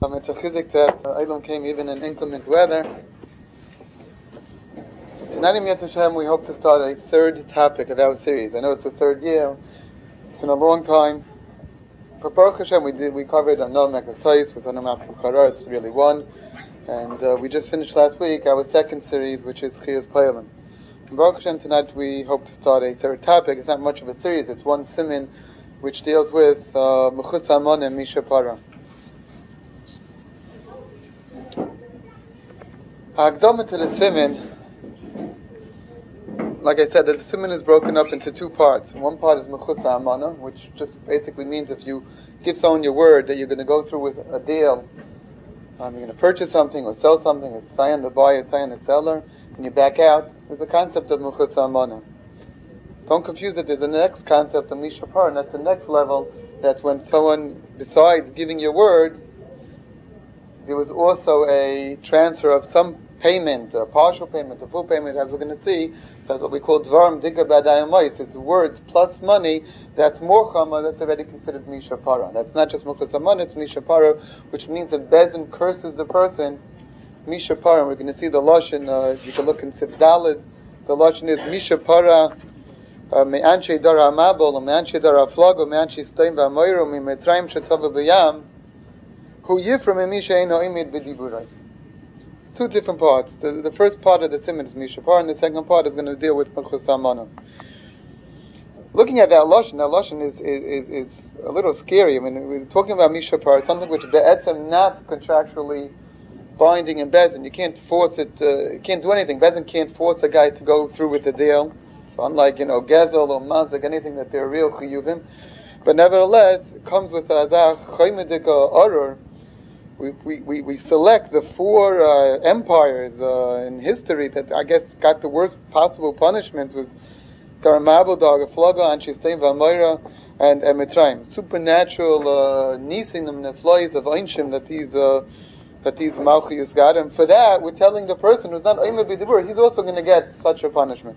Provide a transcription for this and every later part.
It's a chizik that Eilam came even in inclement weather. Tonight in Yetz Hashem we hope to start a third topic of our series. I know it's the third year. It's been a long time. For Baruch Hashem we covered Anol Mekach Tois with Anol Mekach Charar. It's really one. And we just finished last week our second series, which is Chiyas Payalim. In Baruch Hashem tonight we hope to start a third topic. It's not much of a series. It's one siman which deals with Mechutz Hamon and Misha Para. Ha'akdama to the siman, like I said, the siman is broken up into two parts. One part is Mechutz Hamana, which just basically means if you give someone your word that you're going to go through with a deal, you're going to purchase something or sell something, it's sign the buyer, sign the seller, and you back out, there's a concept of Mechutz Hamana. Don't confuse it, there's a next concept of Misha Par, and that's the next level. That's when someone, besides giving your word, there was also a transfer of some payment, a partial payment, a full payment, as we're going to see. So that's what we call Dvarim Dika B'Adayim. It's words plus money. That's more chama. That's already considered Misha Para. That's not just Mechutz Hamon, it's Misha Para, which means that Bezin curses the person. Misha Para. We're going to see the Lashon. You can look in Sif Daled. The Lashon is Misha Para. Me'anche Dar HaMabol, Me'anche Dar HaFlago, Me'anche Stoim VaMoiru, Me'Mitzrayim Shetova B'Yam, Hu Yifra Me'misha Eino Imid B'Diburai. It's two different parts. The first part of the siman is Misha Par, and the second part is going to deal with Mechutz Hamana. Looking at that lashon is a little scary. I mean, we're talking about Misha Par, it's something which be'etzem not contractually binding in Bezin. You can't force it, you can't do anything. Bezin can't force a guy to go through with the deal. So unlike, Gezel or Manzik, anything that they're real chiyuvim. But nevertheless, it comes with Azach Chaymedika Orur. We select the four empires in history that I guess got the worst possible punishments was Dar HaMabul, Dar HaFlaga, Anshe Stoim VaMoira, and Mitzrayim. Supernatural nisim neflois of Einshim that these Malchiyus got. And for that, we're telling the person who's not Omer B'Dibur, he's also going to get such a punishment.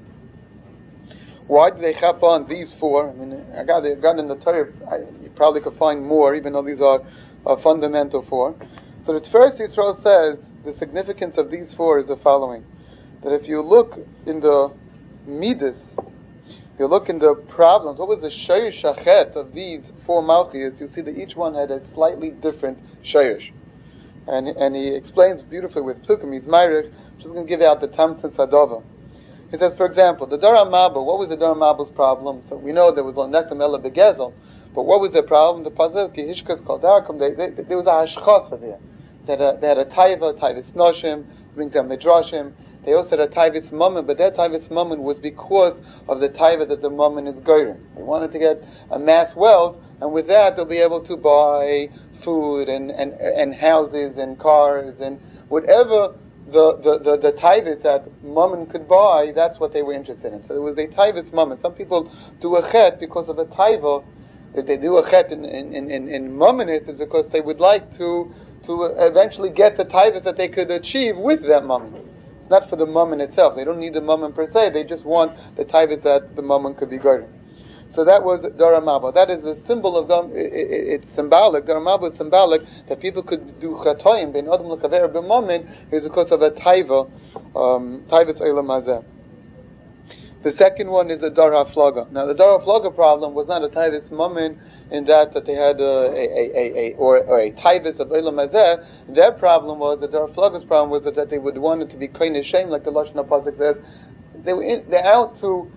Why do they chap on these four? I mean, I got in the Torah, you probably could find more, even though these are fundamental four. So the Tiferes Yisrael says the significance of these four is the following: that if you look in the Midas, if you look in the problems, what was the Shayrish Shachet of these four Malchiyos, you see that each one had a slightly different Shayrish. And he explains beautifully with Plukim, he's Meirich, which is going to give out the Tamtzin Sadova. He says, for example, the Dar HaMabul, what was the Dar HaMabul's problem? So we know there was Nektam Ela Begezel, but what was their problem? The Pasuk, Hishkas Kol Darkum, there was a Hashchasa there. They had a Taiva, Taivis Noshim, brings out Midrashim. They also had a Taivis Mammon, but their Taivis Mammon was because of the Taiva that the Mammon is goyrim. They wanted to get a mass wealth, and with that they'll be able to buy food and houses and cars and whatever the Taivis that Mammon could buy, that's what they were interested in. So there was a Taivis Mammon. Some people do a chet because of a Taiva. That they do a chet in Mammonis is because they would like to eventually get the Taivis that they could achieve with that Mammon. It's not for the Mammon itself. They don't need the Mammon per se. They just want the Taivis that the Mammon could be guarding. So that was Dar HaMabul. That is the symbol of them. It's symbolic. Dar HaMabul is symbolic that people could do chatoim ben adam l'chaver b'mammon is because of a taiva, taivis olam hazeh. The second one is the Dar HaFlaga. Now the Dar HaFlaga problem was not a taivis mammon in that they had a taivis of olam hazeh. Their problem was the Dar HaFlaga's problem was that they would want it to be koine shem, like the Lashon HaPasuk says. They're out to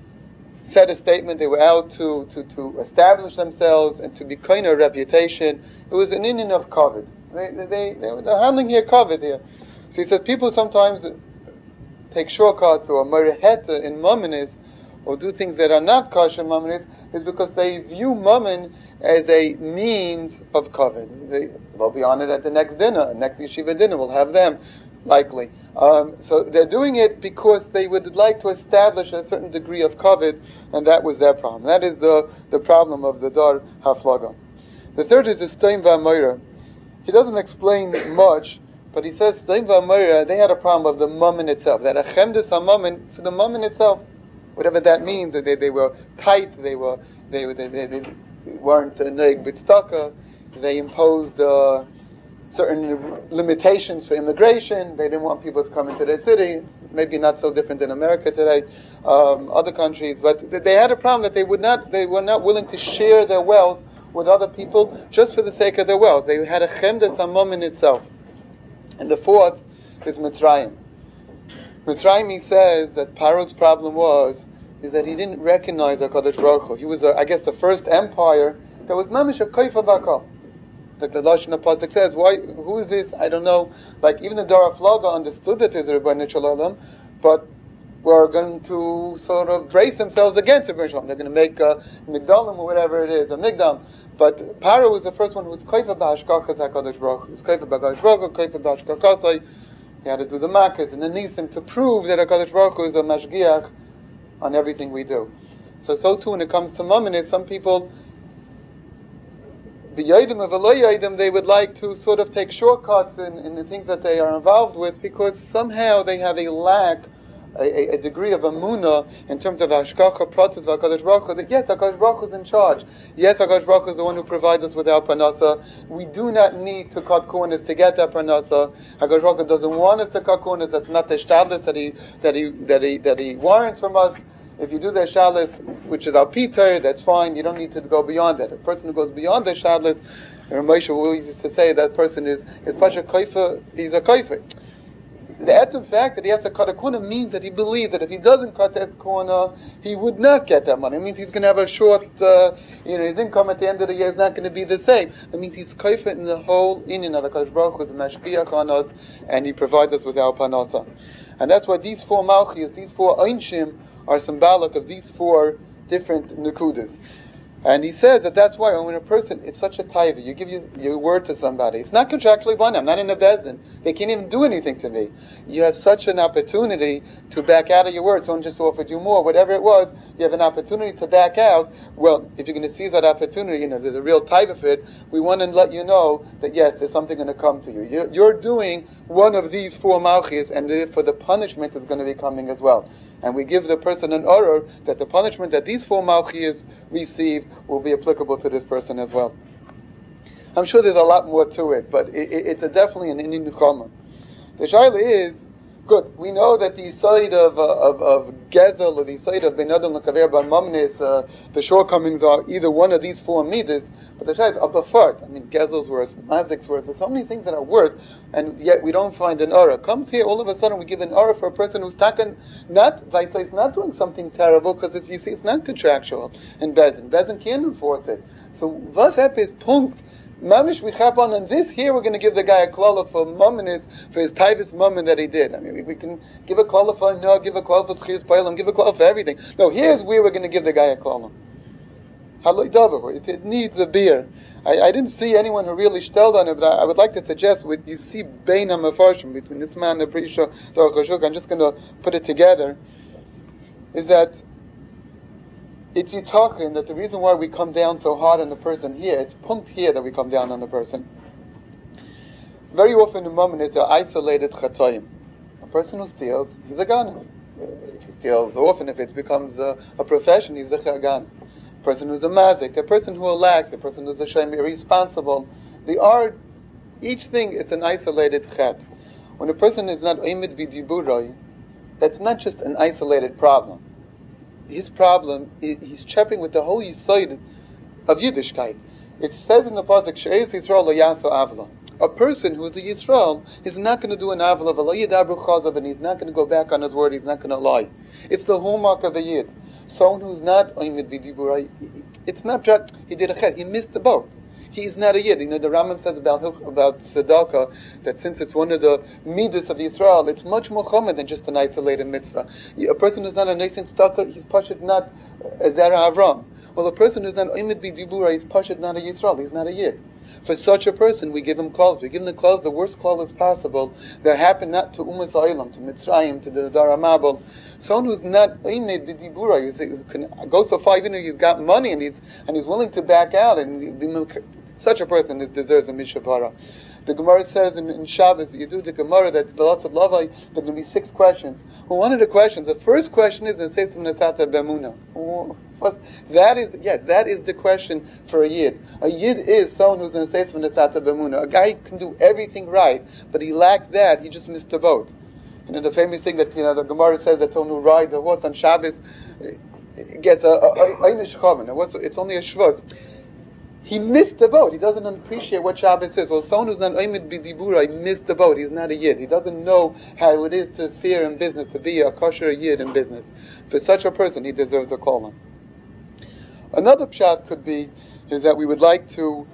set a statement, they were out to establish themselves and to be kind of reputation. It was an Indian of COVID. They're handling here COVID here. So he says people sometimes take shortcuts or meriheta in Mammonis or do things that are not kosher Mammonis is because they view Mammon as a means of COVID. They'll be on it at the next dinner, next yeshiva dinner, we'll have them. Likely. So they're doing it because they would like to establish a certain degree of kavod, and that was their problem. That is the problem of the Dar HaFlaga. The third is the Stoim VaMoira. He doesn't explain much, but he says Stoim VaMoira, they had a problem of the Mammon itself. That a Chemdes HaMammon, for the Mammon itself, whatever that means, that they were tight, they weren't neig b'tzedakah, they imposed certain limitations for immigration. They didn't want people to come into their city. It's maybe not so different in America today, other countries, but they had a problem that they were not willing to share their wealth with other people just for the sake of their wealth. They had a chemda samum in itself. And the fourth is Mitzrayim. Mitzrayim, he says that Paro's problem is that he didn't recognize HaKadosh Baruch Hu. He was, I guess, the first empire that was mamish a koifa bakal. Like the Lashon Pasuk says, who is this? I don't know. Like even the Dara Flaga understood that there's a Rebbeinu Shalom, but were going to sort of brace themselves against Rebbeinu Shalom. They're going to make a Migdalim or whatever it is, a Migdal. But Paro was the first one who was koifa ba'ashkachas HaKadosh Baruch Hu. He was koifa ba'Hakadosh Baruch Hu, koifa ba'ashkachasai. He had to do the makkahs and the nisim to prove that HaKadosh Baruch Hu is a mashgiach on everything we do. So too when it comes to Mamonis, some people, they would like to sort of take shortcuts in the things that they are involved with because somehow they have a lack, a degree of emunah in terms of hashkacha process of HaKadosh Baruch Hu, that yes, HaKadosh Baruch Hu is in charge. Yes, HaKadosh Baruch Hu is the one who provides us with our parnasa. We do not need to cut corners to get that parnasa. HaKadosh Baruch Hu doesn't want us to cut corners. That's not the shtadlis that he warrants from us. If you do the shadlis, which is our Peter, that's fine. You don't need to go beyond that. A person who goes beyond the shadlis, Moshe always used to say that person is pasha koifa. He's a koifa. The etzem fact that he has to cut a corner means that he believes that if he doesn't cut that corner, he would not get that money. It means he's going to have a short, his income at the end of the year is not going to be the same. That means he's koifa in the whole inyan of the HaKadosh Baruch Hu is a mashgiach on us, and he provides us with our panasa. And that's why these four malchias, these four einshim, are symbolic of these four different nukudas. And he says that's why when a person, it's such a taiva, you give your word to somebody, it's not contractually binding, I'm not in a bezdin, they can't even do anything to me. You have such an opportunity to back out of your word, someone just offered you more, whatever it was, you have an opportunity to back out. Well, if you're going to seize that opportunity, there's a real taiva for it, we want to let you know that yes, there's something going to come to you. You're doing one of these four malchis, and therefore the punishment is going to be coming as well. And we give the person an order that the punishment that these four malchis received will be applicable to this person as well. I'm sure there's a lot more to it, but it's definitely an Indian Nechama. The shaila is, good, we know that the side of Gezel or the side of Ben Adam L'Kaver Bar Mamnes, the shortcomings are either one of these four midas, but the shaila is up a fart. I mean, Gezel's worse, Mazik's worse, there's so many things that are worse, and yet we don't find an aura. Comes here, all of a sudden we give an aura for a person who's not doing something terrible, because you see it's not contractual in Bezin. Bezin can't enforce it. So, was is punkt. Mamish we chap on, and this here we're going to give the guy a klala for mumminis, for his taivus mummin that he did. I mean, we can give a klala for no, give a klala for schir spailam, give a klala for everything. No, here's where we're going to give the guy a klala. Haloi davar, it needs a beer. I didn't see anyone who really stelled on it, but I would like to suggest what you see bein hamafarshim between this man, the Prisha, the Chashuk. I'm just going to put it together. Is that it's Yitachin that the reason why we come down so hard on the person here, it's punkt here that we come down on the person. Very often in Mammon it's an isolated chatoim. A person who steals, he's a ganav. If he steals often, if it becomes a profession, he's a ganav. A person who's a mazik, a person who lacks, a person who's a shem irresponsible. Each thing, it's an isolated chet. When a person is not oimid v'diburai, that's not just an isolated problem. His problem, he's chapping with the whole yisoid of Yiddishkeit. It says in the pasuk, "She'eres Yisrael lo yaso avla." A person who is a Yisrael is not going to do an avla, v'lo yidabru chazav, and he's not going to go back on his word. He's not going to lie. It's the hallmark of a Yid. Someone who's not oimid v'diburai, it's not just he did a chet. He missed the boat. He's not a Yid. The Rambam says about tzedakah that since it's one of the midas of Yisrael, it's much more common than just an isolated mitzvah. A person who's not a nascent tzedakah, he's pashut not a Zera Avram. Well, a person who's not oimid b'dibura, he's pashut not a Yisrael. He's not a Yid. For such a person, we give him clothes. We give him the clothes, the worst clothes possible that happen not to Umas Ha'ilam, to Mitzrayim, to the Dara Mabel. Someone who's not oimid b'dibura, who can go so far, even though he's got money and he's willing to back out and such a person deserves a mishavara. The Gemara says in Shabbos, you do the Gemara, that's the loss of Lavai, there are going to be 6 questions. Well, one of the questions, the first question is, it says from Nesata Bemuna. That is the question for a yid. A yid is someone who's going to say something that's b'emuna. A guy can do everything right, but he lacks that. He just missed the boat. The famous thing that the Gemara says that someone who rides a horse on Shabbos gets a einish chaven. It's only a shvuz. He missed the boat. He doesn't appreciate what Shabbos is. Well, someone who's not oimid b'dibura, he missed the boat. He's not a yid. He doesn't know how it is to fear in business, to be a kosher yid in business. For such a person, he deserves a kolam. Another pshat could be is that we would like to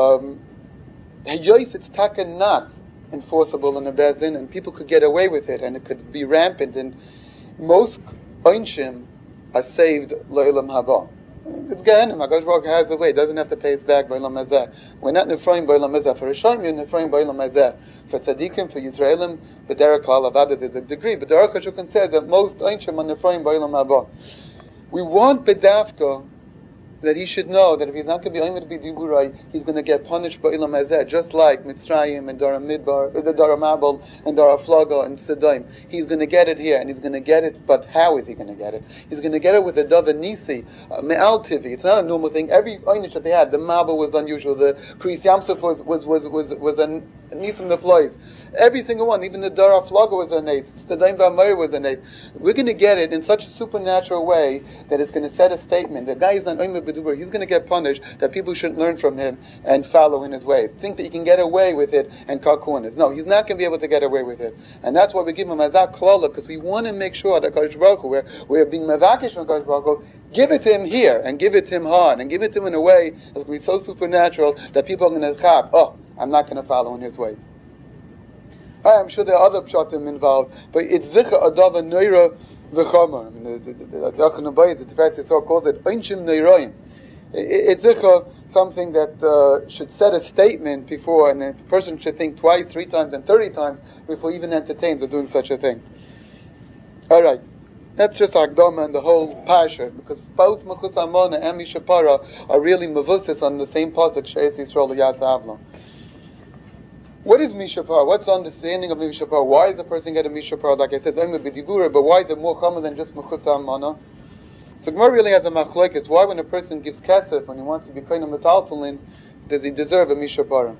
hayois it's taka not enforceable in a bezin, and people could get away with it, and it could be rampant. And most oinshim are saved lo'ilam haba. It's Gehenim. HaKadosh Baruch Hu has a way. It doesn't have to pay us back by Olam Hazeh. We're not nefroim by Olam Hazeh. For Rishon, you're nefroim by Olam Hazeh. For Tzadikim, for Yisraelim, but Derek Halavada, there's a degree. But the Aruch HaShulchan says that most Einshim are nefroim by Olam Haba. We want Bedavka that he should know that if he's not going to be Oimid B'Diburai, he's going to get punished by Olam Hazeh, just like Mitzrayim and Dara Midbar, Dara Mabel and Dara Flaga and Sedaim. He's going to get it here, and he's going to get it, but how is he going to get it? He's going to get it with a Dava Nisi, Me'al Tivi. It's not a normal thing. Every Einish that they had, the Mabel was unusual, the Kriyas Yamsuf was a Nisim Neflois. Every single one, even the Dara Flaga was a nace, Sedaim V'Amayr was a nace. We're going to get it in such a supernatural way that it's going to set a statement. The guy is not Oimid B'Diburai. He's going to get punished, that people shouldn't learn from him and follow in his ways. Think that he can get away with it and cut corners. No, he's not going to be able to get away with it. And that's why we give him Azak Klola, because we want to make sure that Kadosh Baruch Hu, we're being Mavakish from Kadosh Baruch Hu, give it to him here, and give it to him hard, and give it to him in a way that's going to be so supernatural that people are going to chab, I'm not going to follow in his ways. I'm sure there are other pshatim involved, but it's Zicha Adava Neira V'chama. I mean, the Achan Abayis, the Tiferet Yisrael calls it Einshim Neiroim. It's something that should set a statement before, and a person should think twice, 3 times, and 30 times before he even entertains of doing such a thing. All right, that's just Akdama and the whole Parsha, because both Mechus Amona and Mishapara are really mavussis on the same pasuk Sheis Yisrael Yasa Avlon. What is Mishapara? What's the understanding of Mishapara? Why is a person getting Mishapara? Like I said, it's only B'dibura, but why is it more common than just Mechus Amona? So Gemara really has a machlokes. Why, when a person gives kesef, when he wants to be kind of metaltalin, does he deserve a mishapara?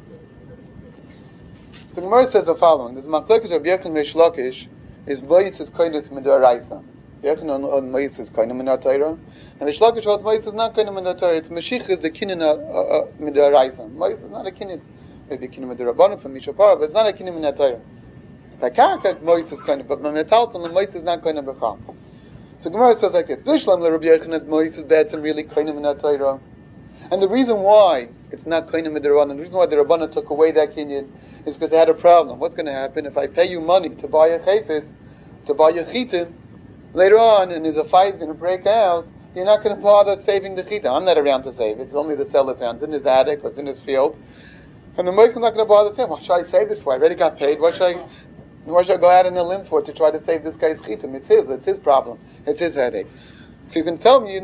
So Gemara says the following: there's a machlokes of Yechon Reish Lakish is Mois is kind of midaraisa. Yechon on Mois is kind of minatayra, and Reish Lakish holds Mois is not kind of minatayra. It's Mashiach is the kinin midaraisa. Mois is not a kinin. It's maybe a kinin midarabbanan from mishapara, but it's not a kinin minatayra. By karka Mois is kind of, but metaltalin Mois is not kind of bechal. So Gemara says like this: Vishlam le Rabbi Yochanan Moises be'etzem really koinem in that Torah. And the reason why it's not koinem in the Rabbanan, the reason why the Rabbanan took away that kinyan, is because they had a problem. What's going to happen if I pay you money to buy a chayfetz, to buy a chitin, later on, and there's a fight going to break out? You're not going to bother saving the chitin. I'm not around to save it. It's only the seller's around. It's in his attic. It's in his field. And the Moichel not going to bother saying, what should I save it for? I already got paid. What should I go out on a limb for to try to save this guy's chitim? It's his problem. It's his headache. So you can tell me, your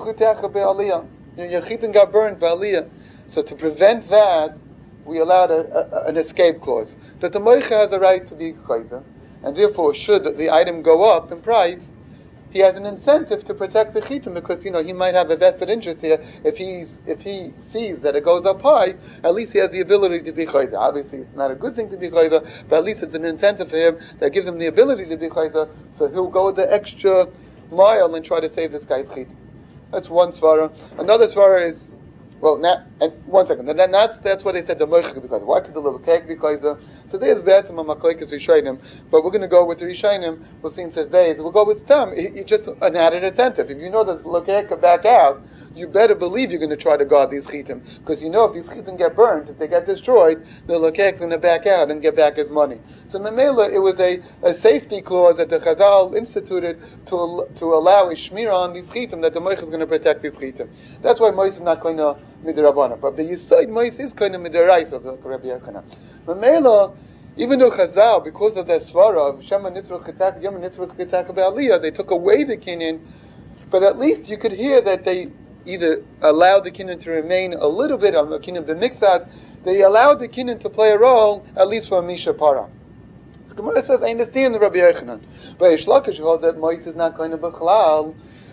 chitin got burned by aliyah. So to prevent that, we allowed an escape clause. That the moicha has a right to be chayzer, and therefore should the item go up in price, he has an incentive to protect the chitim, because he might have a vested interest here. If he sees that it goes up high, at least he has the ability to be chayzer. Obviously, it's not a good thing to be chayzer, but at least it's an incentive for him that gives him the ability to be chayzer. So he'll go the extra mile and try to save this guy's chitim. That's one svara. Another svara is, and 1 second. And then that's what they said the moichik because why could the little cake because so there's betzim and machlekes rishayim, but we're going to go with the rishayim. We'll see in Sefbeis. We'll go with stam. It's just an added incentive. If you know that the little cake could back out, you better believe you're going to try to guard these chitim, because you know if these chitim get burned, if they get destroyed, the lokek is going to back out and get back his money. So memela, it was a safety clause that the Chazal instituted to allow a shmira on these chitim, that the moich is going to protect these chitim. That's why moich is not going to midrabana, but the yisoid moich is going to midaraisa, the Rabbi Yochanan. Memela, even though Chazal, because of their svara of Shema Nitzvah Chitak, Yom Nitzvah Chitak Ba'aliyah, they took away the kinyan, but at least you could hear that they either allowed the kinyan to remain a little bit on the kinyan of the mixas, they allowed the kinyan to play a role, at least for a Misha Para. So Gemara says, I understand the Rabbi Yochanan, but Reish Lakish holds that Mois is not going to Bechlal,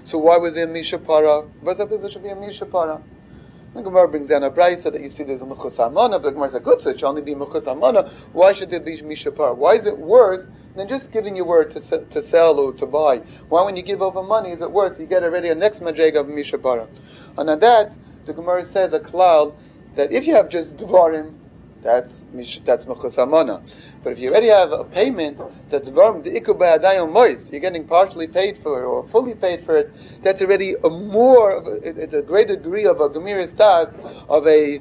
So why was there mishapara? What's up? There should be a mishapara. The Gemara brings down a brayso that you see there's a mechus amana, but the Gemara says good, so it should only be mechus amana. Why should there be mishapara? Why is it worse than just giving your word to sell or to buy? Why, when you give over money, is it worse? You get already a next madrega of mishapara. And on that, the Gemara says a klal that if you have just dvarim, that's mechus amana. But if you already have a payment that's dvarim de'iku ba'adayim mois, you're getting partially paid for it or fully paid for it, that's already it's a greater degree of a gemiris das, of a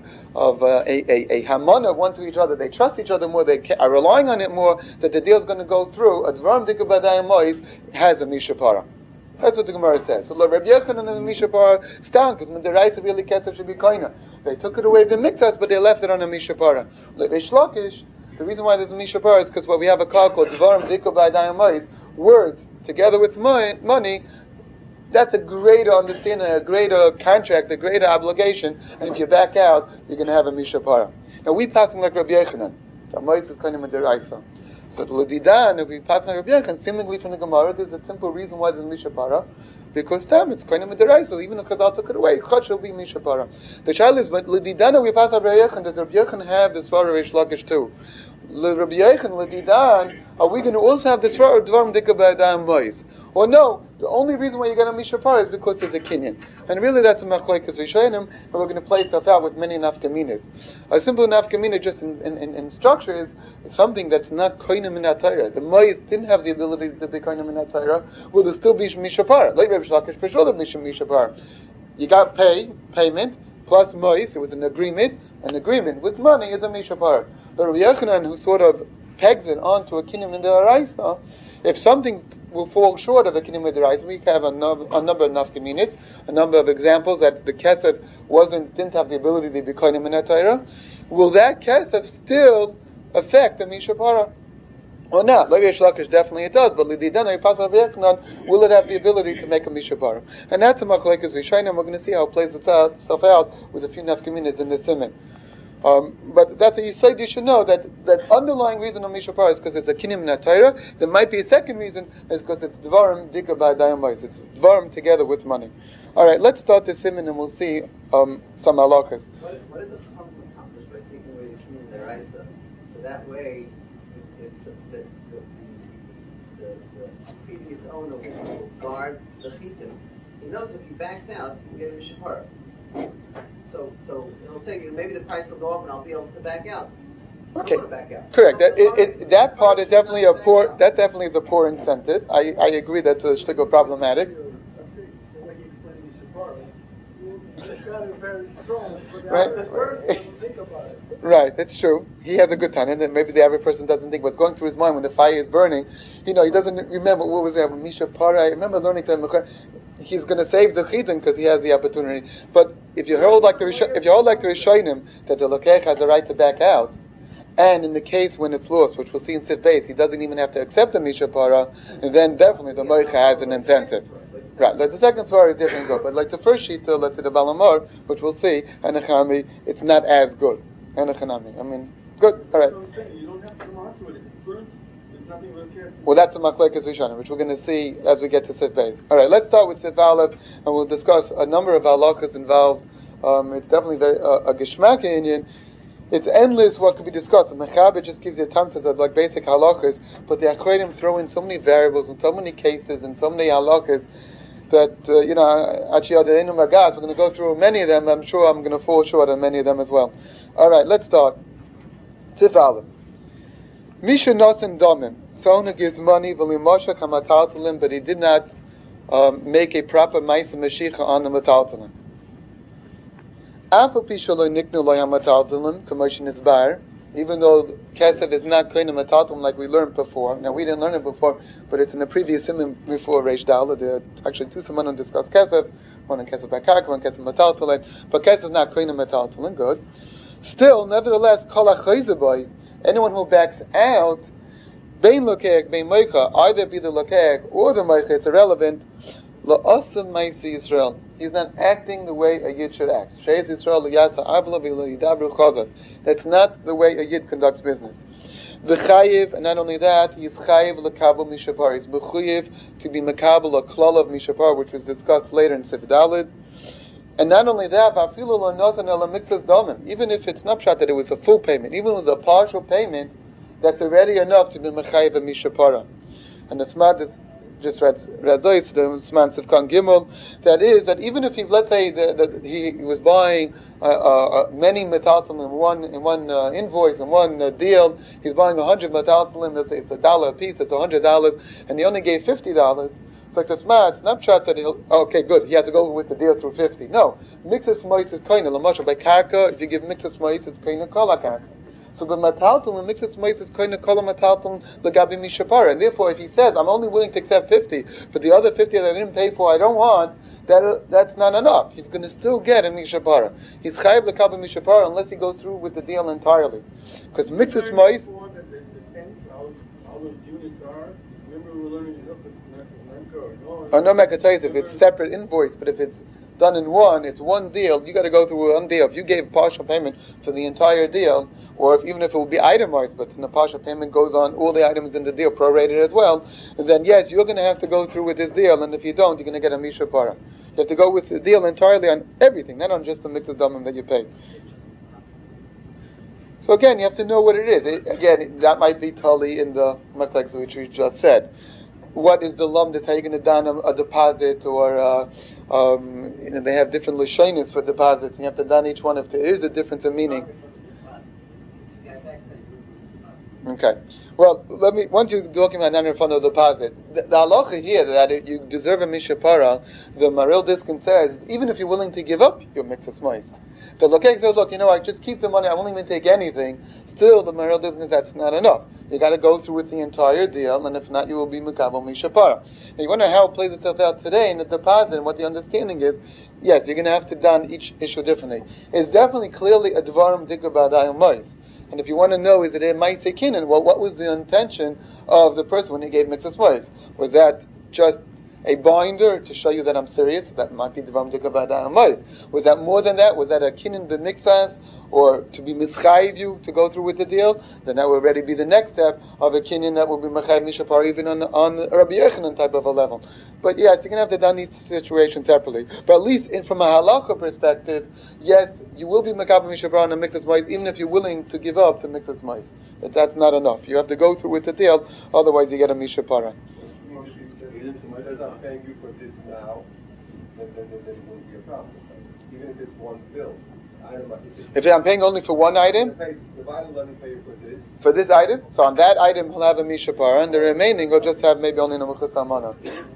hamana one to each other. They trust each other more. They are relying on it more. That the deal's going to go through. A dvarim de'iku ba'adayim mois has a mishapara. That's what the Gemara says. So Rabbi Yochanan and the mishapara stand because Midaraisa really kesef should be koina. They took it away with mixas, but they left it on a mishapara. Like Reish Lakish, the reason why there's a mishapara is because we have a call called dvarim de'iku ba'adayim mois, words together with money. That's a greater understanding, a greater contract, a greater obligation. And if you back out, you're going to have a mishapara. Now we passing like Rabbi Yochanan. So mois is koina Midaraisa. So the Ladidan, if we pass on Rabbi Yochanan, seemingly from the Gemara, there's a simple reason why there's mishapara, because it's kind of midaraisa. So even if Chazal took it away, Chad shall be mishapara. The child is, but Ladidan, we pass on Rabbi Yochanan, does Rabbi Yochanan have the Svara Reish Lakish too? Rabbi Yochanan, Ladidan, are we going to also have the Svara Dvarim De'iku ba'adayim mois? Or no, the only reason why you get a mishapara is because there's a kinyan. And really that's a machlekes rishonim, and we're going to play itself out with many nafkaminas. A simple nafkamina just in structure is something that's not koinem in Torah. The mois didn't have the ability to be koinem in Torah. Will there still be mishapara? Like Reish Lakish, for sure there'll be mishapara. You got payment, plus mois, it was an agreement. An agreement with money is a mishapara. But Rabbi Yochanan, who sort of pegs it onto a kinyan in the Araisa, if something will fall short of a kinyan midaraisa, we have a number of nafkaminas, a number of examples that the kesef didn't have the ability to be koinem in Torah. Will that kesef still affect the mishapara or not? Like Reish Lakish, definitely it does. But l'didan will it have the ability to make a mishapara? And that's a machlekes rishonim. We're going to see how it plays itself out with a few nafkaminas in the siman. But that's a yisod. You should know that underlying reason of mishapara is because it's a kinyan min Torah. There might be a second reason is because it's dvarim de'iku ba'adayim mois. It's dvarim together with money. All right, let's start the siman and we'll see some halachas. What is the problem accomplished by taking away the kinyan deraisa? So that way, it's the previous owner will guard the chitin. He knows if he backs out, he can get a mishapara. So he'll say, maybe the price will go up and I'll be able to back out. Okay, back out. Correct. That part is definitely a poor. That definitely is a poor incentive. I agree that's a shtickle problematic. Right, that's true. He has a good time, and then maybe the average person doesn't think what's going through his mind when the fire is burning. He doesn't remember what was that. Misha Para. I remember learning something. He's going to save the chitin because he has the opportunity. But if you hold like the Rishonim that the lokech has a right to back out, and in the case when it's lost, which we'll see in Sif Beis, he doesn't even have to accept the Misha Para, and then definitely the Moicha has an incentive. Right, like the second story is different, good. But like the first shita, let's say the Balamor, which we'll see, and it's not as good. Enochanami. I mean, good. All right. You don't have to come on to it. It's burnt. There's nothing really care. Well, that's a machlekes rishonim, which we're going to see as we get to Sif Beis. All right, let's start with Sif Aleph, and we'll discuss a number of halachas involved. It's definitely very a geshmak Indian. It's endless what could be discussed. The Mechaber just gives you a tamsas of like basic halachas, but the Achronim throw in so many variables and so many cases and so many halachas that actually, we're going to go through many of them. I'm sure I'm going to fall short on many of them as well. All right, let's start. Tif Aleph. Misha Nosen Domim. Someone who gives money, but he did not make a proper Maisa Mashiach on the Mataltalim. Even though Kesef is not kind of Mataltalim like we learned before. Now, we didn't learn it before, but it's in the previous Simon before Reish Dala. There are actually two Simanim discuss Kesef. One in Kesef Bakarka, one in Kesef Mataltalim. But Kesef is not kind of Mataltalim. Good. Still, nevertheless, anyone who backs out, bein lokek, bein moicha, either be the lokek or the moicha, it's irrelevant. La'asam ma'isi Yisrael. He's not acting the way a yid should act. Sheiz Yisrael liyasa avla v'lo yidabru chazar. That's not the way a yid conducts business. V'chayiv, and not only that, he's chayiv l'kabel mishapar. He's mechuyev to be mekabel a klal of mishapar, which was discussed later in Sif Daled. And not only that, v'afilu lo nosan ela mixas domim. Even if it's not pshat that it was a full payment, even if it was a partial payment, that's already enough to be mechayiv a mishapara. And the smart is just read Zois, the Sman Sivkan Gimel, that is, that even if he, let's say, that he was buying many metaltalim in one invoice, in one deal, he's buying 100 metaltalim, let's say it's $1 a piece, it's $100, and he only gave $50, it's like the Smart, it's not pshat that he'll, okay, good, he has to go with the deal through 50. No, mixas mois is koina, l'mashal, by karka, if you give mixas mois, it's koina kala karka. So the matalton and mixes mois is koina kol matalton legabi mishapara. And therefore, if he says, I'm only willing to accept 50, but the other 50 that I didn't pay for, I don't want, that's not enough. He's going to still get a mishapara. He's chayiv lekabi mishapara unless he goes through with the deal entirely. Because mixes mois. How those units are. Remember we were learning in No mekatayis if it's separate invoice, but if it's done in one, it's one deal. You got to go through one deal. If you gave partial payment for the entire deal, or even if it will be itemized, but the partial payment goes on all the items in the deal prorated as well, then yes, you're going to have to go through with this deal, and if you don't, you're going to get a mishapara. You have to go with the deal entirely on everything, not on just the mixed damim that you pay. So again, you have to know what it is. Again, that might be totally in the matheks which we just said. What is the lum? That's how you're going to don a deposit, or they have different lashonis for deposits, and you have to don each one if there is a difference in meaning. Okay. Well, once you're talking about non-refundable deposit, the halacha here that you deserve a mishapara, the Maril Diskin says, even if you're willing to give up your mixas mois. The Lokek says, look, I just keep the money, I won't even take anything. Still, the Maril Diskin says, that's not enough. You got to go through with the entire deal, and if not, you will be mekabel mishapara. Now, you wonder how it plays itself out today in the deposit, and what the understanding is. Yes, you're going to have to don each issue differently. It's definitely clearly a dvarim dikar b'adayim mois. And if you want to know, is it a Maaseh Kinyan? Well, what was the intention of the person when he gave mixas mois? Was that just a binder to show you that I'm serious? That might be Dvarim Dikar B'Adayim Mois. Was that more than that? Was that a Kinyan b'mixas, or to be mischayiv you to go through with the deal? Then that would already be the next step of a Kinyan that would be mechayiv mishapar, even on Rabbi Yochanan type of a level. But yes, you're going to have to done each situation separately. But at least from a halacha perspective, yes, you will be mekabel mishapar on a mixas mois, even if you're willing to give up the mixas mois. That's not enough. You have to go through with the deal, otherwise you get a mishapara. I'm paying you for this now, then it won't be a problem. Even if it's one bill. If I'm paying only for one item, if I let me pay you for this item, so on that item he'll have a mishapara, and the remaining he'll just have maybe only nemuchas amana.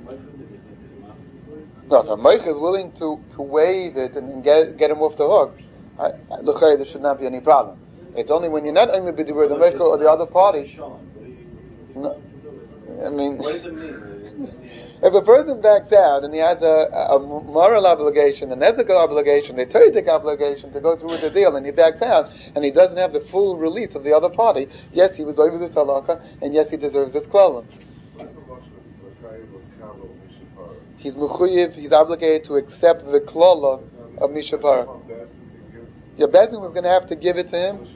No, if a moich is willing to waive it and get him off the hook, there should not be any problem. It's only when you're not only with the moich or the other party. No, I mean, what does it mean? If a person backs out and he has a moral obligation, an ethical obligation, a theoretic obligation to go through with the deal, and he backs out and he doesn't have the full release of the other party, yes, he was over this halakha, and yes, he deserves this klala. He's mechuyev, he's obligated to accept the klala of mishapara. Your Bezin was going to have to give it to him.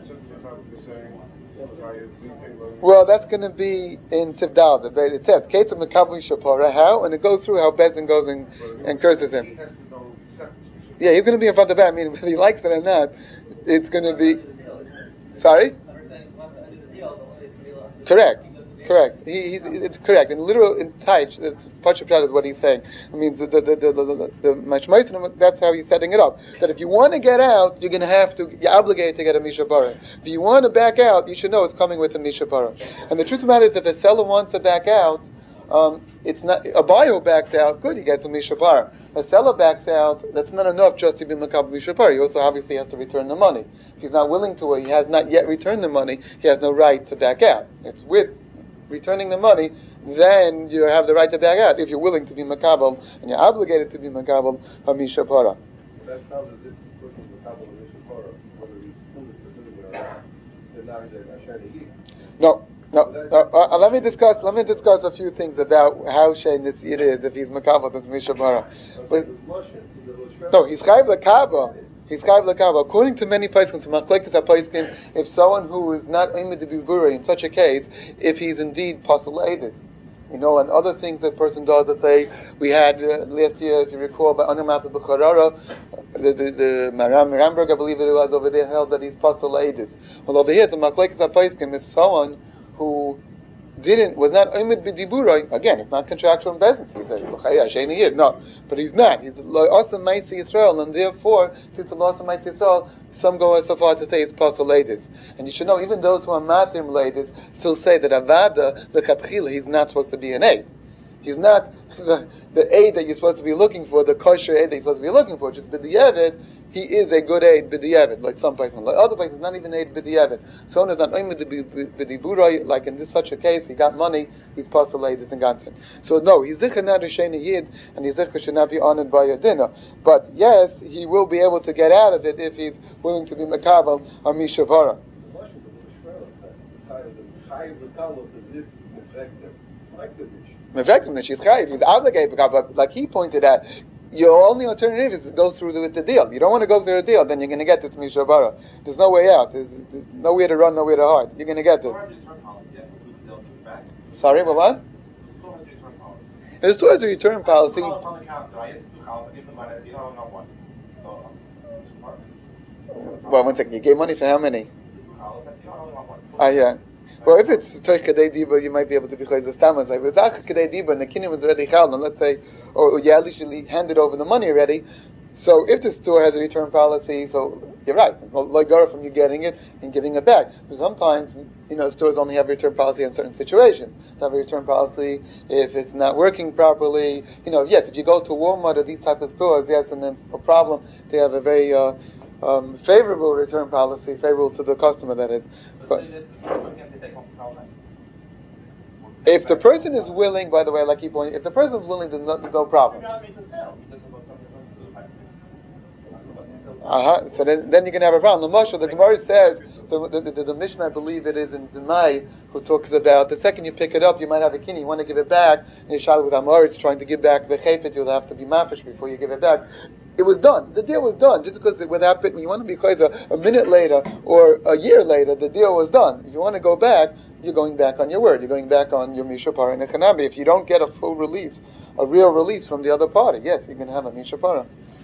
Well, that's going to be in Sivdal. It says, Ketzah Mekabli Shapara, how? And it goes through how Bezin goes and curses him. Yeah, he's going to be in front of that. I mean, whether he likes it or not, it's going to be... Sorry? Correct. It's correct. In literal, in Taich, it's Pachapshat is what he's saying. It means the Mashmaisim, that's how he's setting it up. That if you want to get out, you're obligated to get a Mishapara. If you want to back out, you should know it's coming with a Mishapara. And the truth of the matter is, if a seller wants to back out, it's not a buyer who backs out, good, he gets a Mishapara. A seller backs out, that's not enough just to be Makab Mishapara. He also obviously has to return the money. If he's not willing to, or he has not yet returned the money, he has no right to back out. It's with returning the money, then you have the right to back out if you're willing to be makabel and you're obligated to be makabel hamishapara. That sounds as if the person is makabel hamishapara, whether he's foolish or not, then now he's a shady. No. Let me discuss a few things about how shaynis it is if he's makabel to mishapara. No, he's chayv l'kabel. He's chayiv l'kava. According to many poskim, to machlekes haposkim, if someone who is not oimid to be bura in such a case, if he's indeed pasul edis, and other things that person does. Let's say we had last year, if you recall, by Anamap B'Charara, the Maram Ramberg, I believe it was over there, held that he's pasul edis. Well, over here, it's a machlekes haposkim. If someone who was not oimid b'diburoi, again, it's not contractual in business. He said, no, but he's not. He's also Maisi Yisrael, and therefore, since it's also Maisi Yisrael, some go so far to say it's pasul edis. And you should know, even those who are matim ladies still say that avada lechatchila, he's not supposed to be an aid. He's not the aid that you're supposed to be looking for, the kosher aid that you're supposed to be looking for. Just b'di'evet, he is a good aid b'di'evet, like some places. Like other places, not even aid b'di'evet. Someone is not oimid b'diburoi, like in this such a case, he got money, he's pasul edis and ganzen. So no, he's zicher not a sheni yid, and his zicher should not be honored by a dinner. But yes, he will be able to get out of it if he's willing to be makabel or mishavara. Mevektim that she's chayiv, he's obligated, but like he pointed out, your only alternative is to go through with the deal. You don't want to go through the deal, then you're going to get this mishavara. There's no way out. There's nowhere to run, nowhere to hide. You're going to get this. Sorry, but what? If the store has a return policy. Well, one second. You gave money for how many? Yeah. Well, if it's Toich Kadei Diba, you might be able to be Chayz Estamas. Like, if it's Ach Kadei Diba, and the kinyan was already Chal, and let's say, or you at least handed over the money already, so if the store has a return policy, so you're right. It's no gara from you getting it and giving it back. But sometimes, stores only have a return policy in certain situations. They have a return policy if it's not working properly. Yes, if you go to Walmart or these type of stores, yes, and then it's no problem. They have a very favorable return policy, favorable to the customer, that is. But if the person is willing, by the way, like you pointed, if the person is willing, there's no problem. So then you can have a problem. The Gemara says, the Mishnah, I believe it is in Demai, who talks about the second you pick it up, you might have a kini, you want to give it back, and you shot with Amoritz trying to give back the chayfet, you'll have to be mafish before you give it back. It was done. The deal was done. Just because it would happen, you want to be closer a minute later or a year later, the deal was done. If you want to go back, you're going back on your word. You're going back on your mishapara and a kanabi. If you don't get a full release, a real release from the other party, yes, you can have a mishapara.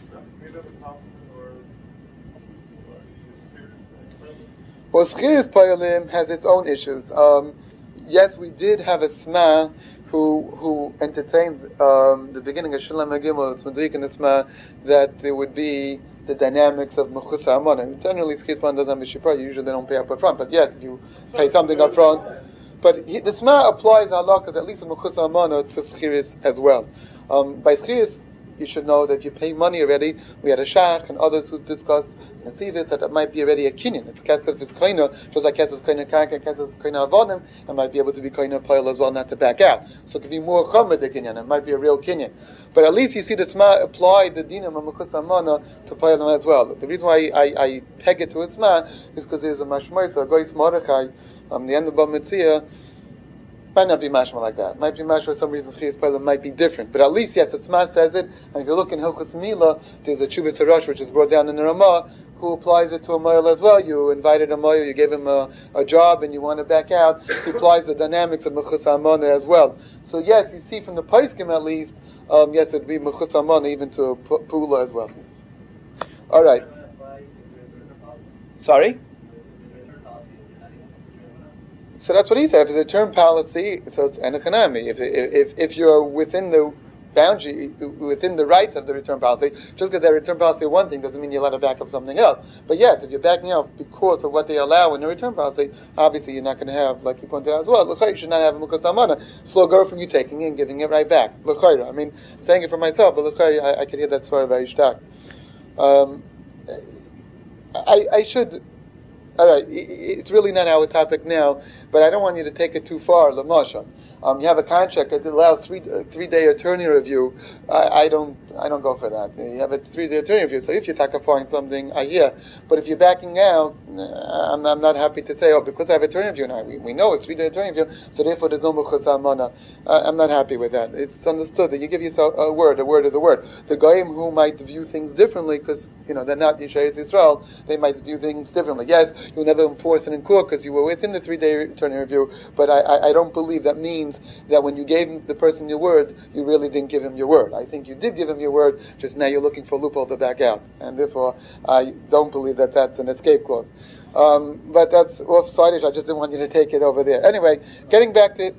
Well, Schiris Payalim has its own issues. Yes, we did have a Sma who entertained the beginning of Shalom Agimel, it's Madrik and the Sma, that there would be the dynamics of Mechus Amana. Generally, Schiris Payalim doesn't have a Shipra, usually they don't pay up front, but yes, if you pay something up front. But the Sma applies halakas, at least in Mechus Amana, to Schiris as well. By Schiris, you should know that if you pay money already, we had a Shach and others who discussed Nasivis that might be already a kinyan. It's Kesef is Koina, just like Kesef is Koina Karka, Kesef is Koina Avodim, and might be able to be Koina Pile as well, not to back out. So it could be more Chomet the kinyan, it might be a real kinyan. But at least you see the Sma applied the Dinam of Mechus Amana to Pile as well. The reason why I peg it to a Sma is because there's a Mashmois, or a Gois Mordechai, the end of Bab Mitzvah, might not be mashma like that. Might be mashma for some reasons. Chiyas Peilim might be different, but at least yes, the Sma says it. And if you look in Hilchos Mila, there's a Chuvas Harash which is brought down in the Ramah, who applies it to a moil as well. You invited a moil, you gave him a job, and you want to back out. He applies the dynamics of Mechus Amana as well. So yes, you see from the Paiskim at least, yes, it'd be Mechus Amana even to Pula as well. All right. Sorry. So that's what he said. If it's a return policy, so it's an economy. If you're within the boundary, within the rights of the return policy, just because that return policy one thing doesn't mean you're allowed to back up something else. But yes, if you're backing out because of what they allow in the return policy, obviously you're not going to have, like you pointed out as well, you should not have a mukas amana. Slow go from you taking it and giving it right back. I mean, I'm saying it for myself, but I could hear that story very stark. I should. All right, it's really not our topic now, but I don't want you to take it too far. Lamasha, you have a contract that allows three-day attorney review. I don't go for that. You have a 3-day attorney review. So if you take a find something, I hear. But if you're backing out, I'm not happy to say, because I have attorney review now. We know it's 3 day attorney review, so therefore there's no Mechus Almana. I'm not happy with that. It's understood that you give yourself a word is a word. The Goyim who might view things differently, because they're not Yishayis Yisrael, they might view things differently. Yes, you'll never enforce it in court because you were within the 3 day attorney review, but I don't believe that means that when you gave the person your word, you really didn't give him your word. I think you did give him your word, just now you're looking for a loophole to back out. And therefore, I don't believe that that's an escape clause. But that's off-sideish. I just didn't want you to take it over there. Anyway, getting back to...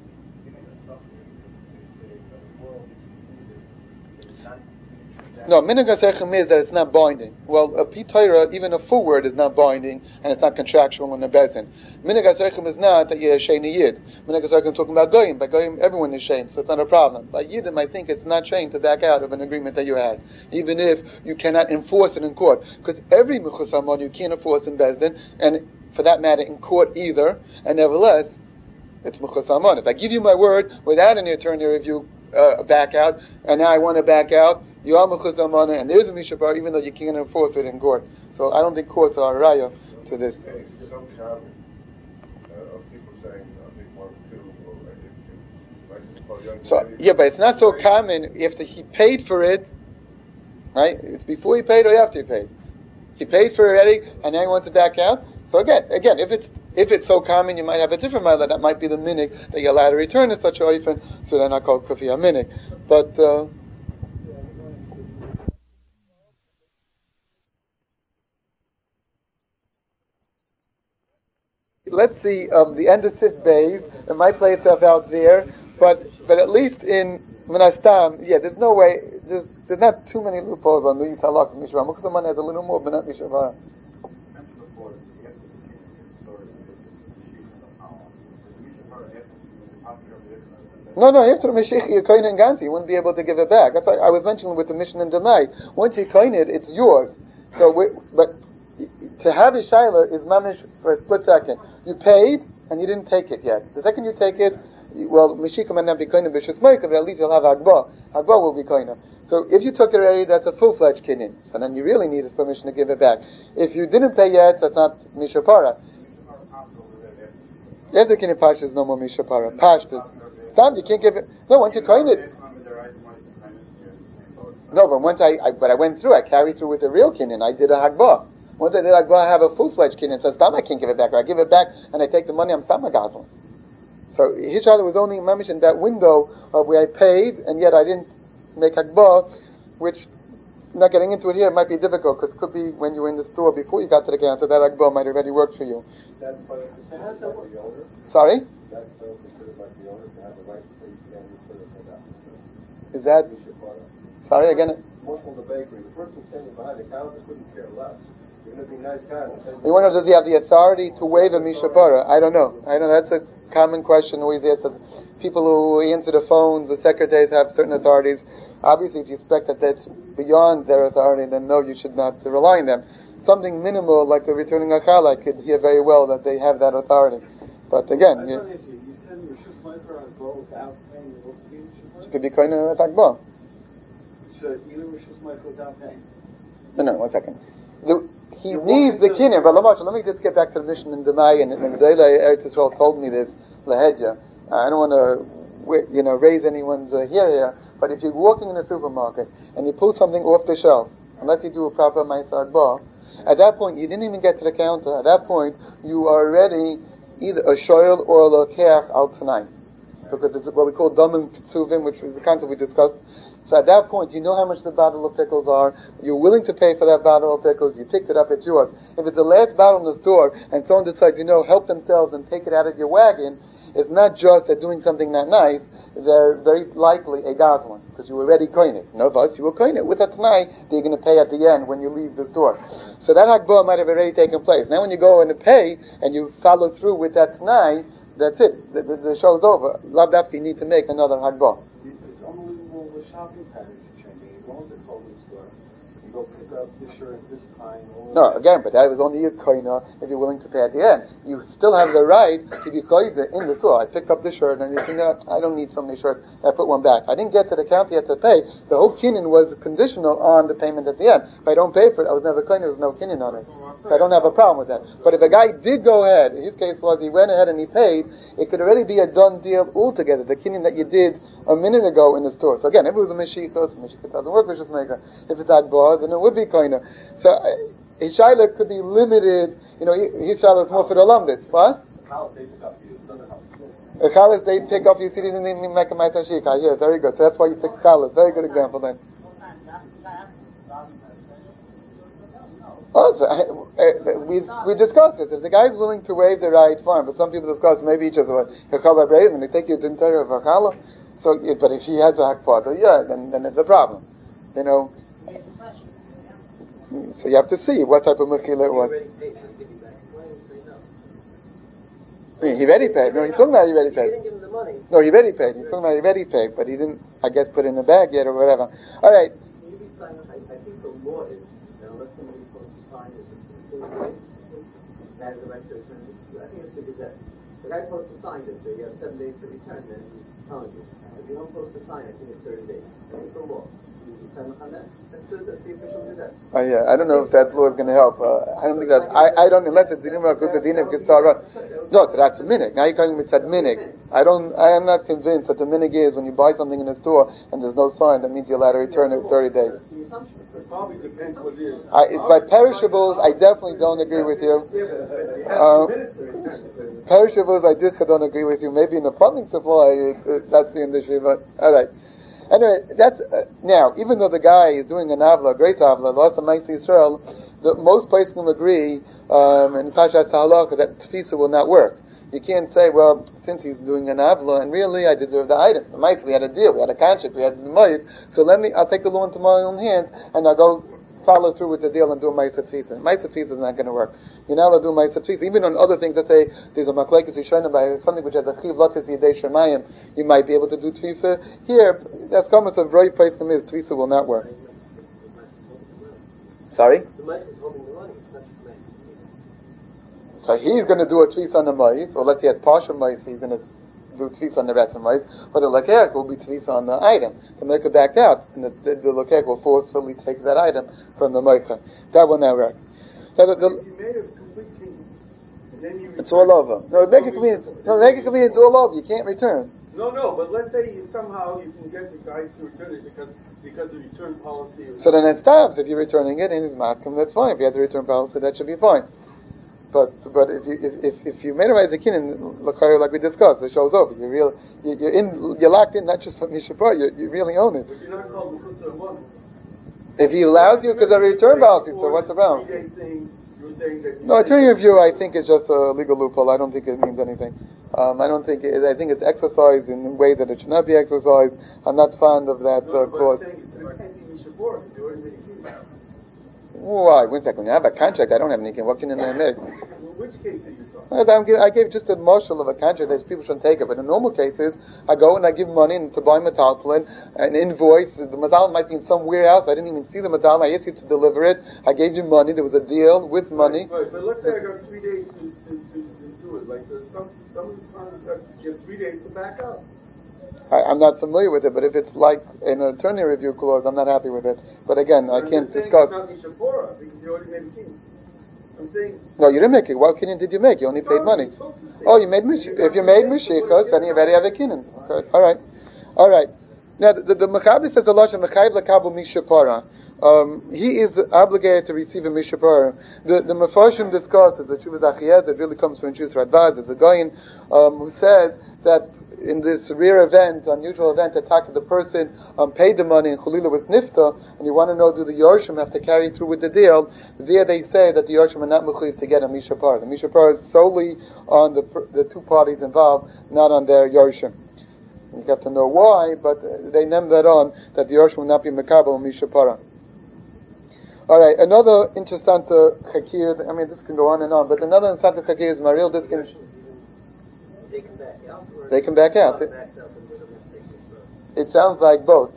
No, minhag haserchim is that it's not binding. Well, a Torah, even a full word is not binding, and it's not contractual in a bezin. Minhag haserchim is not that you're a sheni yid. Minhag haserchim is talking about goyim. By goyim, everyone is shame, so it's not a problem. By yidim, I think it's not shame to back out of an agreement that you had, even if you cannot enforce it in court, because every mechus hamon you can't enforce in bezdin, and for that matter in court either. And nevertheless, it's mechus hamon. If I give you my word without any attorney review, back out, and now I want to back out. You are mechus hamana, and there's a mishapar, even though you can't enforce it in court. So I don't think courts are a raya to this. It's some common of people saying, I think 1 or 2, So yeah, but it's not so common if he paid for it, right? It's before he paid or after he paid. He paid for it already, and now he wants to back out. So again, if it's so common, you might have a different matter. That might be the minig that you're allowed to return at such a oifen, so they're not called kafiyah minig. But let's see the end of Sif Bays. It might play itself out there, but at least in Menastam, there's no way. There's not too many loopholes on these halakhas. Mishra Mukhaman has a little more, but not Mishra. No, after the Mashiach, you coin and ganti, you wouldn't be able to give it back. That's why I was mentioning with the mission in Demai. Once you coin it, it's yours. But to have a shaila is mamish for a split second. You paid, and you didn't take it yet. The second you take it, Mashiach might not be koine b'shus moika, but at least you'll have Hagbah. Hagbah will be koine. So if you took it already, that's a full-fledged kinyan. So then you really need his permission to give it back. If you didn't pay yet, so it's not mishapara. After kinyan pashtas, there's no more mishapara. Pashtas. Stop, you can't give it. No, once you coin it. No, but once I went through, I carried through with the real kinyan. I did a hagbah. Once I did hagbah, I have a full-fledged kinyan. So stop, I can't give it back. Or I give it back and I take the money, I'm stop my gazlan. So his shaila was only mamish in that window where I paid and yet I didn't make hagbah, which, not getting into it here, it might be difficult because it could be when you were in the store before you got to the counter, that hagbah might already work for you. That's considered like the owner? Sorry? That's considered like the owner to have the right to say you can't return it out. Is that? Sorry, again? Most of the bakery, the person standing behind the counter couldn't care less. You're going to be nice guy. You wonder, does he have the authority to waive a mishapara? I don't know. That's a common question always asked. People who answer the phones, the secretaries have certain authorities. Obviously, if you expect that that's beyond their authority, then no, you should not rely on them. Something minimal, like a returning akal, I could hear very well that they have that authority. But again, you said Rishus Meicher on Bo without paying, you could be kind of atakba. So either Rishus Meicher without paying. No, 1 second. He needs the kinyan, but let me just get back to the mission in Demai, and Gedolei Eretz Yisrael told me this, Lahedja. I don't want to, raise anyone's here, but if you're walking in a supermarket and you pull something off the shelf, unless you do a proper Ma'aseh Bar, at that point, you didn't even get to the counter. At that point, you are already either a shoyl or a lokeach al tanai, because it's what we call domim kitzuvim, which is the concept we discussed. So at that point, you know how much the bottle of pickles are. You're willing to pay for that bottle of pickles. You picked it up, it's yours. If it's the last bottle in the store, and someone decides, help themselves and take it out of your wagon, it's not just they're doing something not nice. They're very likely a gazlan, because you already coined it. No, thus you will coin it with a tanai that you're going to pay at the end when you leave the store. So that hagbah might have already taken place. Now when you go and pay, and you follow through with that tanai, that's it. The show is over. Labdafka, you need to make another hagbah. It's unbelievable the shopping patterns are changing. You go into the clothing store, you go pick up this shirt this time. No, again, but that was only a koina if you're willing to pay at the end. You still have the right to be koiza in the store. I picked up this shirt and you think, no, I don't need so many shirts. I put one back. I didn't get to the counter yet to pay. The whole kinyan was conditional on the payment at the end. If I don't pay for it, I was never koina. There was no kinyan on it. So I don't have a problem with that. But if a guy did go ahead, his case was he went ahead and he paid, it could already be a done deal altogether, the kinyan that you did a minute ago in the store. So again, if it was a Meshichos doesn't work with maker. If it's Agbar, then it would be Koina. So his Shaila could be limited, his Shaila is more for the Lamdis. What? The Chalas, they pick up, you see, didn't even make a Ma'aser Shikha. Yeah, very good. So that's why you picked Chalas. Very good example then. Also, we discussed it. If the guy's willing to waive the right, fine. But some people discuss maybe just a Chachal Brayim and they take you to the interior of a Chala. So, but if he has a Hakpata, then it's a problem. So you have to see what type of Mechila it was. He already paid. No, he's talking about he already paid. He didn't give him the money. No, he already paid. He's talking about he already paid, but he didn't, I guess, put it in the bag yet or whatever. All right. Can you be signing? I think the law is that unless somebody is supposed to sign this, has a right to return this. I think it's a gazette. The guy supposed to sign it, but you have 7 days to return. Then he's telling you. If you're not supposed to sign, I think it's 30 days. I think it's a law. You sign on that. That's the official gazette. Oh yeah, I don't know if that law is going to help. I don't think that. I don't unless it's dinim because the dinim can start on. No, that's a minig. Now you're calling it minig. I am not convinced that the minig is when you buy something in a store and there's no sign, that means you're allowed to return it 30 days. It probably depends what it is. By perishables, I definitely don't agree with you. Perishables, I don't agree with you. Maybe in the plumbing supply, that's the industry. But all right. Anyway, that's now. Even though the guy is doing an avla, grace avla, lost of Ma'aseh Yisrael, most places can agree in Pashat Halakha that tefisa will not work. You can't say, well, since he's doing an avla, and really I deserve the item. The mice, we had a deal, we had a contract, we had the mice. So I'll take the law into my own hands, and I'll go follow through with the deal and do a Ma'aseh Tefisa. Ma'aseh Tefisa is not going to work. You're not allowed to do Ma'aseh Tefisa. Even on other things, let's say there's a Machlekes Yishayna by something which has a Chiv Lotzes Yidei Shemayim, you might be able to do Tefisa. Here, that's almost a very place from is Tefisa will not work. Sorry? The mic is holding the money, not just Ma'aseh. So he's going to do a Tefisa on the mice, or let's say he has partial mice, he's going to do Tefisa on the rest of the mice, but the Lekech will be Tefisa on the item. To make it back out, and the Lekech will forcefully take that item from the Meicha. That will not work. Now, You made a complete king, and then you... It's all over. No, make it convenient. It's all over. You can't return. No, but let's say somehow you can get the guy to return it because of return policy. So then it stops. If you're returning it in his maskim, that's fine. If he has a return policy, that should be fine. But if you made a Reizakin in Lakari like we discussed, the show's over. You're locked in not just for Mishapar, you really own it. But you're not called Mechusar one. If he allows you because of a return policy, so what's the problem? No, attorney review I think is just a legal loophole. I don't think it means anything. I think it's exercised in ways that it should not be exercised. I'm not fond of that clause. Why? 1 second. When you have a contract, I don't have anything. What can you make? Which case are you talking? I gave just a marshal of a contract that people shouldn't take it. But in normal cases, I go and I give money to buy metaltalin, an invoice. The metal might be in some warehouse. I didn't even see the metal. I asked you to deliver it. I gave you money. There was a deal with money. Right. But let's say I got 3 days to do it. Like some of these contracts have you have 3 days to back up. I'm not familiar with it, but if it's like an attorney review clause, I'm not happy with it. But again, I can't discuss. It's not Mishapora because you already made a king. I'm saying. No, you didn't make it. What kinyan did you make? You only paid money. Oh, you made mish. If you made mishikas, then you already have a kinyan. Okay. All right. Now the Mechaber says the lashon Mechayiv Lakabu Mishapara. He is obligated to receive a mishapara. The Mefarshim discusses that Shuvas Achiyaz, it really comes from Shuvas Radvaz, there's a Goyin who says that in this rare event, unusual event, attack the person paid the money and Chulila was nifta, and you want to know do the Yorshim have to carry through with the deal, there they say that the Yorshim are not mechuyev to get a mishapara. The mishapara is solely on the two parties involved, not on their Yorshim. You have to know why, but they name that on, that the Yorshim will not be mekabel mishapara. All right, another interesting chakir. I mean, this can go on and on, but another interesting chakir is Maril. This can. They come back out. They come back out. It sounds like both.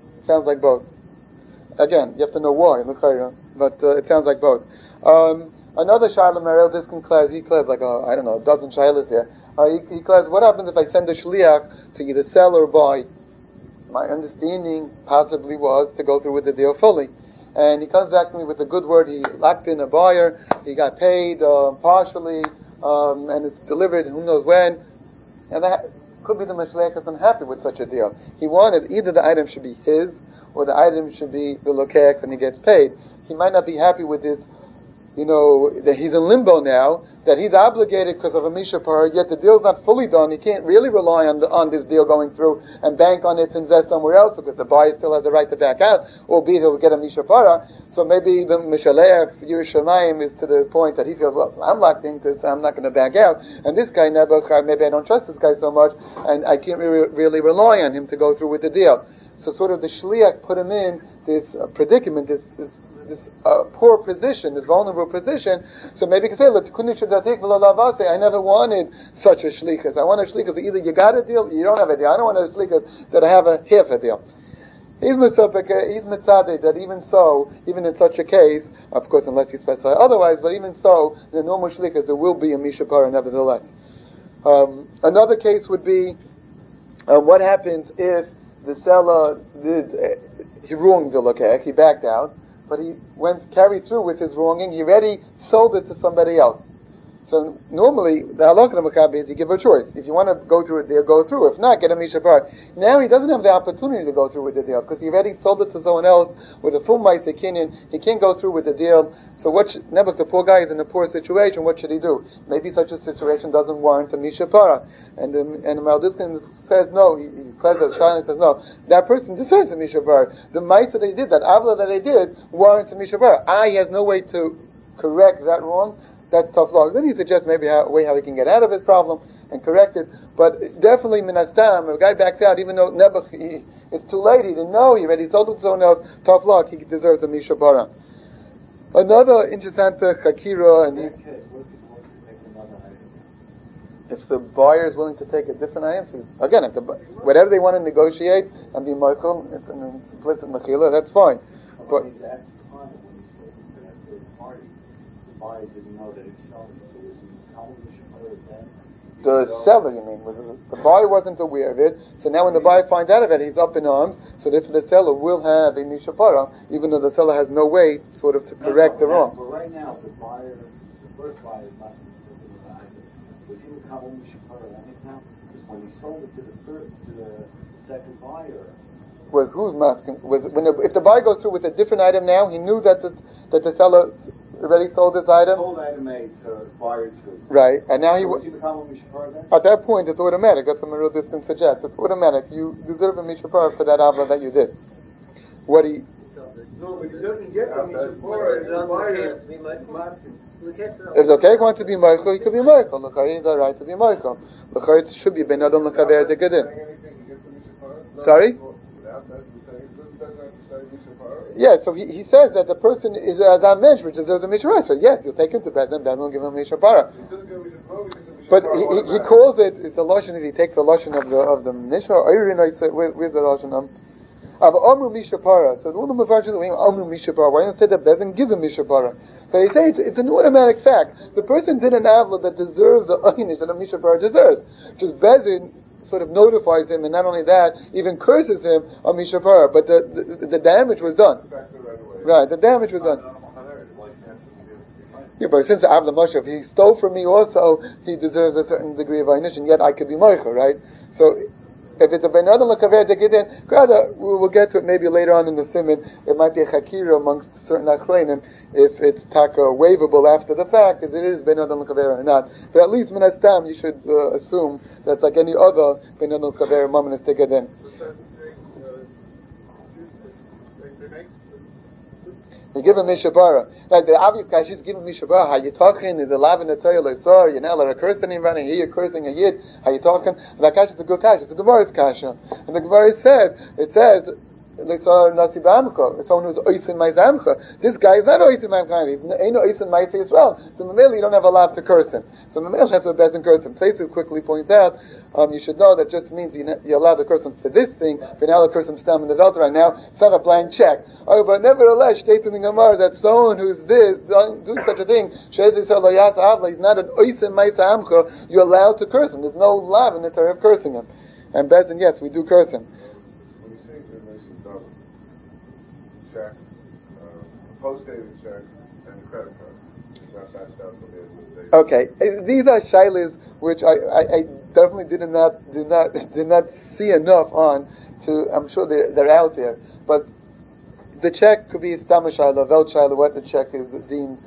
Again, you have to know why. But it sounds like both. Another shayla Maril. This can clarify. He declares like a dozen shaylas here. He declares what happens if I send a shliach to either sell or buy. My understanding possibly was to go through with the deal fully. and he comes back to me with a good word. He locked in a buyer, he got paid partially, and it's delivered who knows when. And that could be the Mashleach is unhappy with such a deal. He wanted either the item should be his, or the item should be the Lokech's and he gets paid. He might not be happy with this, that he's in limbo now, that he's obligated because of a mishapar, yet the deal's not fully done. He can't really rely on this deal going through and bank on it to invest somewhere else because the buyer still has a right to back out, albeit he'll get a mishapara. So maybe the Mishaleach's Yerushalayim is to the point that he feels, well, I'm locked in because I'm not going to back out. And this guy, Nebuchadnezzar, maybe I don't trust this guy so much, and I can't really rely on him to go through with the deal. So sort of the shliach put him in this predicament, this poor position, this vulnerable position. So maybe you can say, look, I never wanted such a shlichus. I want a shlichus. Either you got a deal, or you don't have a deal. I don't want a shlichus that I have a half a deal. He's mitzadeh that even in such a case, of course, unless you specify otherwise, but even so, in a normal shlichus, there will be a mishapara nevertheless. Another case would be, what happens if the seller he wronged the lokech, he backed out, but he carried through with his wronging. He already sold it to somebody else. So normally the halakha of Maccabi is you give a choice. If you want to go through it, deal, go through. If not, get a mishapar. Now he doesn't have the opportunity to go through with the deal because he already sold it to someone else with a full ma'aseh kinyan. He can't go through with the deal. So Nebuch, the poor guy, is in a poor situation. What should he do? Maybe such a situation doesn't warrant a mishapara. And the Maldiskin says no. He says no. That person deserves a mishapara. The ma'aseh that he did, that avla that he did, warrants a mishapara. He has no way to correct that wrong. That's tough luck. Then he suggests maybe a way how he can get out of his problem and correct it. But definitely, minastam, if a guy backs out, even though Nebuch, it's too late, he didn't know, he already sold it to someone else, tough luck, he deserves a mishapara. Another interesting chakira, and if the buyer is willing to take a different item, so again, if whatever they want to negotiate and be meichel, it's an implicit mechila, that's fine. But buyer didn't know that it's selling, so was he telling the shopper then? The seller, you mean? The buyer wasn't aware of it, so now when the buyer finds out of it, he's up in arms, so therefore the seller will have a mishapara, even though the seller has no way sort of to correct the wrong. But right now, the first buyer is not looking at the item. Was he recovering mishapara anyhow? Because when he sold it to the second buyer, Well, who's masking? If the buyer goes through with a different item now, he knew that the seller already sold this item. Sold item A to buyer 2. Right, and now was he becoming mishapara then? At that point, it's automatic. That's what Meryl Diskin suggests. It's automatic. You deserve a mishapara for that avla that you did. What he? No, but he doesn't get a mishapara. The buyer masking. If the cake wants to be Michael, he could be Michael. L'chari is right to be Michael. L'chari it should be Ben Adam L'chaver to get in. Sorry? Yeah, so he says that the person is as a mensch, which deserves a mishapara. So yes, you'll take him to Bezin, Bezin will give him a mishapara. But he calls it's a lashon. He takes a lashon of the Mishnah. Where's the lashon? Of Amru Mishapara. So the Ulam Mafarshim is Amru Mishapara. Why don't you say that Bezin gives a Mishapara? So they say it's an automatic fact. The person did an avla that deserves the Einish that a Mishapara deserves. Just Bezin sort of notifies him, and not only that, even curses him on Mishapara. But the damage was done. Right, the damage was done. Yeah, but since Avla Moshe, if he stole from me also, he deserves a certain degree of Einish, and yet I could be Moicha, right? So if it's a Ben Adam L'Kaver to get in, rather, we'll get to it maybe later on in the Siman. It might be a Chakira amongst certain Achreinim, if it's taka waivable after the fact, if it is Ben Adam L'Kaver or not. But at least Minas Tam, you should assume that's like any other Ben Adam L'Kaver Mamanis to get in. You give him Mishabara. Like the obvious guy should give him Mishabara. How you talking? Is a lav in the Torah Loisar? You're not allowed to curse anybody. Here you're cursing a Yid. How you talking? And that kasha is a good kasha. It's a Gemara's kasha. And the Gemara says, Loisar Nasi B'amcha. Someone who's Oisin Maizamcha. This guy is not Oisin Maizamcha. He's ain't no Oisin Maizah Yisrael. So Mameli, you don't have a lav to curse him. So Mameli, that's what Bezin curse him. Taisus quickly points out, you should know that just means you're allowed to curse him for this thing, but now to curse him stam in the Velta right now, it's not a blank check. Oh, but nevertheless, states in the Gemara that someone who's doing such a thing, he's not an oisim ma'isa amcha, you're allowed to curse him. There's no lav in the Torah of cursing him. And Bezin, yes, we do curse him. When you say good nation double, check, post-dated check and the credit card. That matched out to the date. Okay, these are shilas which I definitely did not see enough on to. I'm sure they're out there, but the check could be stam shaila, vel shaila, what the check is deemed.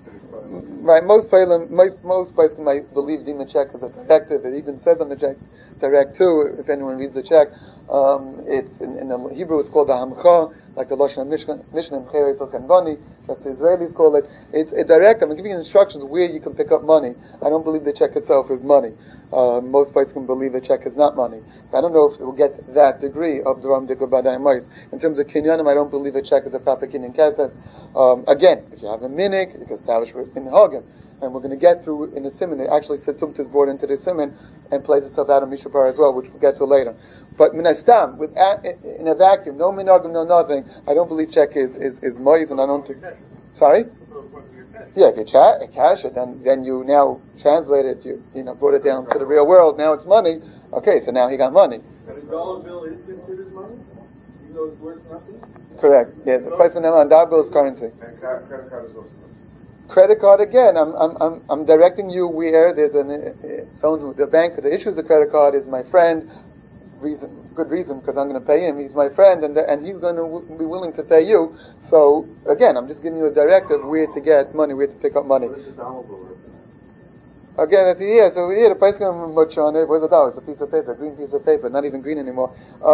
Right, most places might believe deem a check as a defective. It even says on the check direct too. If anyone reads the check, it's in the Hebrew it's called the hamcha, like the lashon Mishnah Mcheretz. That's the Israelis call it. It's a direct. I'm giving you instructions where you can pick up money. I don't believe the check itself is money. Most places can believe a check is not money. So I don't know if it will get that degree of Duram Dikkur Badai Mais. In terms of Kinyanim, I don't believe a check is a proper Kinyan Kesef. Again, if you have a minik, you can establish in Hagim. And we're going to get through in the Siman. Actually, Setumta is brought into the Siman and plays itself out of Mishapar as well, which we'll get to later. But Minastam, in a vacuum, no minagim, no nothing, I don't believe check is mois, and I don't think. Sorry? Yeah, if you cash it, then you now translate it, you brought it down to the real world, now it's money. Okay, so now he got money. And a dollar bill is considered money? Even though it's worth nothing? Correct. Yeah, the price of a dollar bill is currency. And credit card is also money. Credit card again. I'm directing you where there's someone who the bank that issues the credit card is my friend. Good reason, because I'm going to pay him. He's my friend, and he's going to be willing to pay you. So again, I'm just giving you a directive where to get money, where to pick up money. What is the dollar bill? Again, so here the price can much on it. Where's the dollar? It's a piece of paper, green piece of paper, not even green anymore.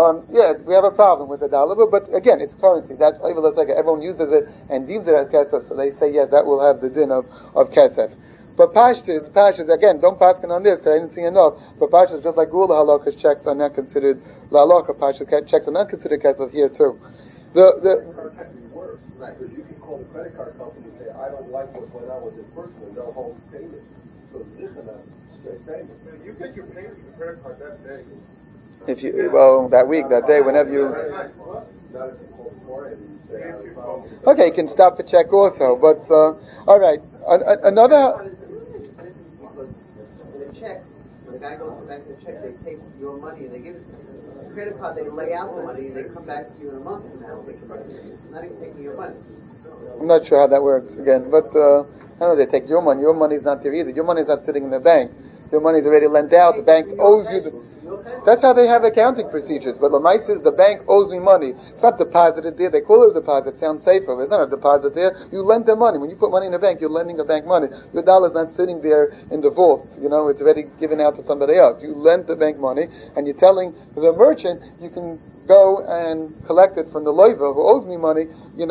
We have a problem with the dollar, but again, it's currency. That's everyone uses it and deems it as kesef. So they say yes, that will have the din of kesef. But pashtus, again, don't paskin on this because I didn't see enough. But pashtus, just like gula halakha checks are not considered la halakha, pashtus checks are not considered kesef here too. Credit card can be worse, right? Because you can call the credit card company and say, I don't like what's going on with this person, and they'll hold payment. So it's zichana, straight payment. You get your payment from the credit card that day. If you that week, that day, whenever you. Not if you call before and you say, Okay, you can stop the check also. But all right, another. Because in a check, when the guy goes to the bank with a check, they take your money and they give it to you. The credit card, they lay out the money and they come back to you in a month from now and take your money. It's not even taking your money. I'm not sure how that works again, but I don't know. They take your money. Your money's not there either. Your money's not sitting in the bank. Your money's already lent out. The bank owes you. That's how they have accounting procedures. But Lamai says the bank owes me money. It's not deposited there. They call it a deposit. It sounds safer. It's not a deposit there. You lend them money. When you put money in a bank, you're lending a bank money. Your dollar's not sitting there in the vault. It's already given out to somebody else. You lend the bank money, and you're telling the merchant you can go and collect it from the loiva who owes me money.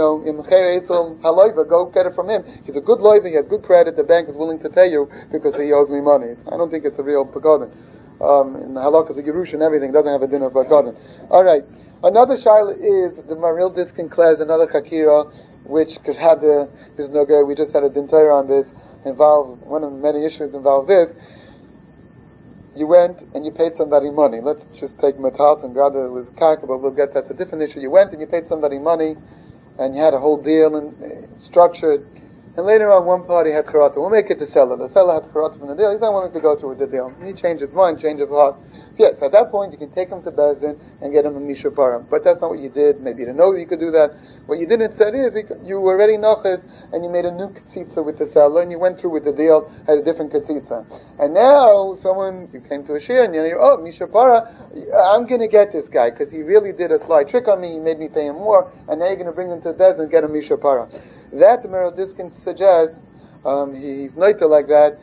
Go get it from him. He's a good loiva. He has good credit. The bank is willing to pay you because he owes me money. I don't think it's a real pagodin. In the halakha, the Yerush and everything doesn't have a din of pagodin. All right. Another shaila is the Maril Diskin Clares, another chakira, which could have this noga. We just had a din Torah on this. One of the many issues involved this. You went and you paid somebody money. Let's just take Metat and Grada, it was Karka, but we'll get that's a different issue. You went and you paid somebody money, and you had a whole deal and structured. And later on, one party had charata. We'll make it the seller. The seller had charata from the deal. He's not willing to go through with the deal. He changed his mind, changed his heart. So yes, at that point, you can take him to Bezdin and get him a Misha Param. But that's not what you did. Maybe you didn't know that you could do that. What you did instead is you were already naches and you made a new katzitza with the seller and you went through with the deal, had a different katzitza. And now you came to a shir and you're Misha Para, I'm going to get this guy because he really did a sly trick on me. He made me pay him more. And now you're going to bring him to Bezdin and get a Misha Para. That the Meryl Diskin suggests, he's noita like that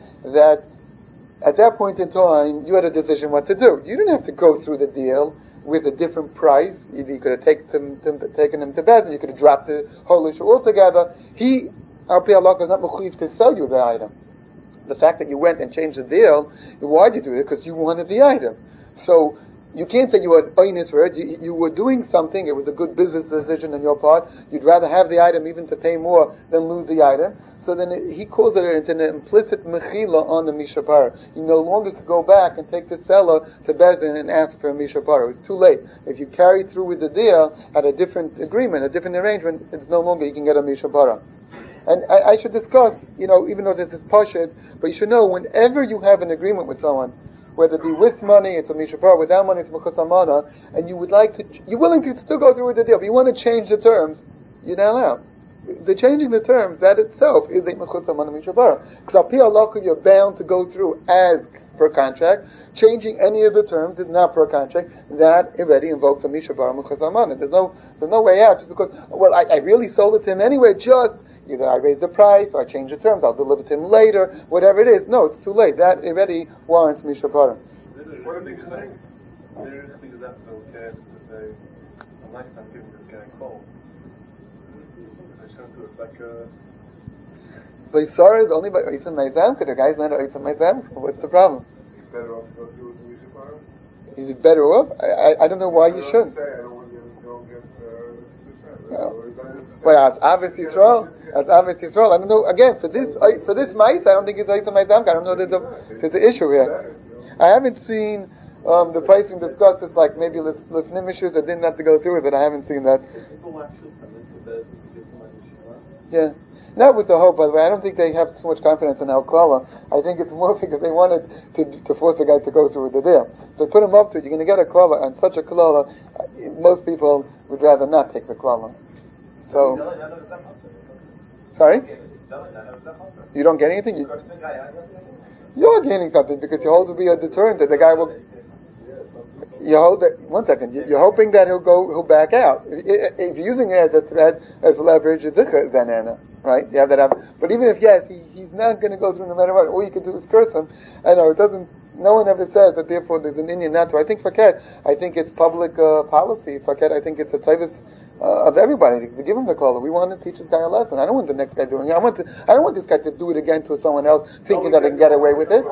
at that point in time, you had a decision what to do. You didn't have to go through the deal with a different price. You could have taken him to Bezdin. You could have dropped the whole issue altogether. Al-Pi Allah was not mechuyev to sell you the item. The fact that you went and changed the deal, why did you do it? Because you wanted the item. So you can't say you were oinus for it. You were doing something. It was a good business decision on your part. You'd rather have the item even to pay more than lose the item. So then he calls it an implicit mechila on the mishapara. You no longer could go back and take the seller to Bezdin and ask for a mishapara. It's too late. If you carry through with the deal at a different agreement, a different arrangement, it's no longer you can get a mishapara. And I should discuss, even though this is pashut, but you should know whenever you have an agreement with someone, whether it be with money, it's a mishapar, without money, it's mechus amana, and you're willing to still go through with the deal, but you want to change the terms, you're not allowed. the changing the terms, that itself is a mechus amana mishabara. Because al pi halacha you're bound to go through as per contract. Changing any of the terms is not per contract. That already invokes a mishabara mechus amana. There's no way out just because, well, I really sold it to him anyway, just either I raise the price or I change the terms, I'll deliver to him later, whatever it is. No, it's too late. That already warrants mishabara. What are you saying? There is that okay to say, unless I'm giving this guy a call. I shouldn't do it's like a... Leisara is only by Oisam Meizam, because the guy's not Oisam Meizam. What's the problem? He's better off to go through with the Mishabara? He's better off? I don't know why you shouldn't. I don't want you to go get Well, it's obvious Yisrael. That's obvious Yisrael. I don't know. Again, for this mice, I don't think it's Oisam Meizam. I don't know if there's an issue here. I haven't seen the pricing discussed. It's like maybe Lifnim issues that didn't have to go through with it. I haven't seen that. People actually come into Bez to give somebody Shemar. Yeah. Not with the hope, by the way. I don't think they have too much confidence in Al Klala. I think it's more because they wanted to force a guy to go through with the deal. To put him up to it, you're going to get a Klala, and such a Klala, most people would rather not take the Klala. So, sorry? You don't get anything? You're gaining something because you hold to be a deterrent that the guy will. You hold that. 1 second. You're hoping that he'll back out. If you're using it as a threat, as leverage, it's a zanana, right? You have that. But even if yes, he's not going to go through no matter what. All you can do is curse him. I know it doesn't. No one ever said that. Therefore, there's an Indian not to. I think Faket. I think it's public policy. Faket. I think it's a tavis of everybody to give him the call. We want to teach this guy a lesson. I don't want the next guy doing it. I don't want this guy to do it again to someone else, thinking that he can get away with it.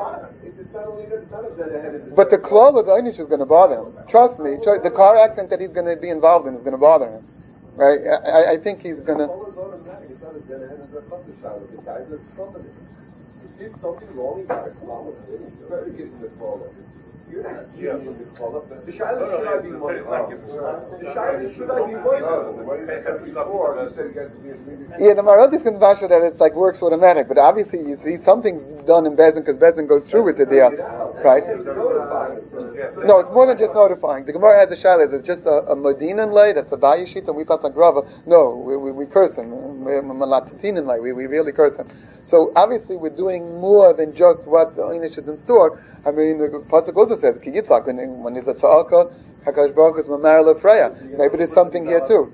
But the claw of the Einish is going to bother him. Trust me. The car accident that he's going to be involved in is going to bother him. Right? I think he's going to. If something wrong, you got to call it. You better give him the call. You're not giving him the call up. The Shiloh should I be more? The Shiloh should I be more? Yeah, the Marot is convasha that it's like works automatic, but obviously you see something's done in Bezin because Bezin goes through with the deal, right? No, it's more than just notifying. The Gemara has a Shiloh. Is it just a Modinan lay that's a Bayishit and we pass on Grava? No, we curse him. Malatatinan lay. We really curse him. So obviously we're doing more than just what the Einish is in store. I mean, the Pasuk also says, Ki Yitzhak, when there's a Tza'aka, HaKadosh Baruch Hu is Mamar Lefreya. Maybe there's something here too.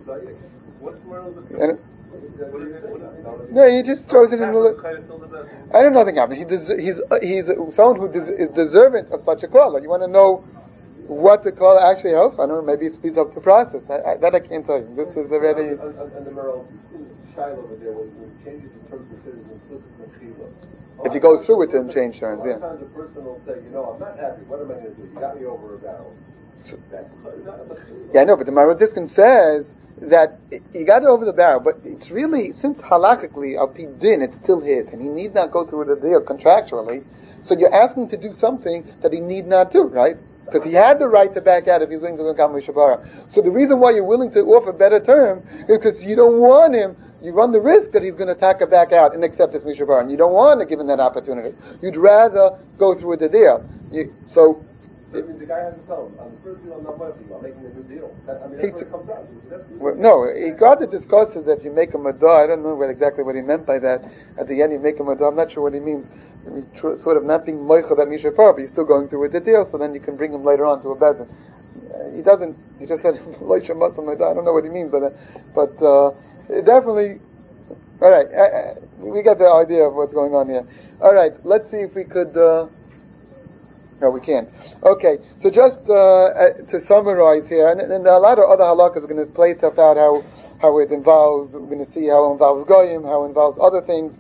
No, he just throws it in the... I don't know nothing happened. He's someone who is deserving of such a klala. You want to know what the klala actually helps? I don't know, maybe it speeds up the process. That I can't tell you. This is already... And the Merel, you see this Shiloh over there, when you change it in terms of citizen implicit mechila. If you go through with him, change terms, yeah. Sometimes a person will say, I'm not happy. What am I going to do? You got me over a barrel. Yeah, I know, but the Marot Diskin says that you got it over the barrel, but it's really, since halachically, al pi din, it's still his, and he need not go through the deal contractually, so you're asking to do something that he need not do, right? Because he had the right to back out if he's willing to become Mishabara. So the reason why you're willing to offer better terms is because you don't want him. You run the risk that he's going to tack it back out and accept this Mishabara, and you don't want to give him that opportunity. You'd rather go through with the deal. The guy has to tell him, on the first deal I'm not working, I'm making a new deal. That's what it comes out. No, he got to discuss is if you make a madah. I don't know exactly what he meant by that. At the end, you make a madah. I'm not sure what he means. Sort of not being moichel that Mishabara, but he's still going through with the deal, so then you can bring him later on to a bezin. He doesn't. He just said loisha masam madah. I don't know what he means by that, but definitely. All right, we got the idea of what's going on here. All right, let's see if we could. No, we can't. Okay, so just to summarize here, and a lot of other halakas are going to play itself out how it involves. We're going to see how it involves goyim, how it involves other things.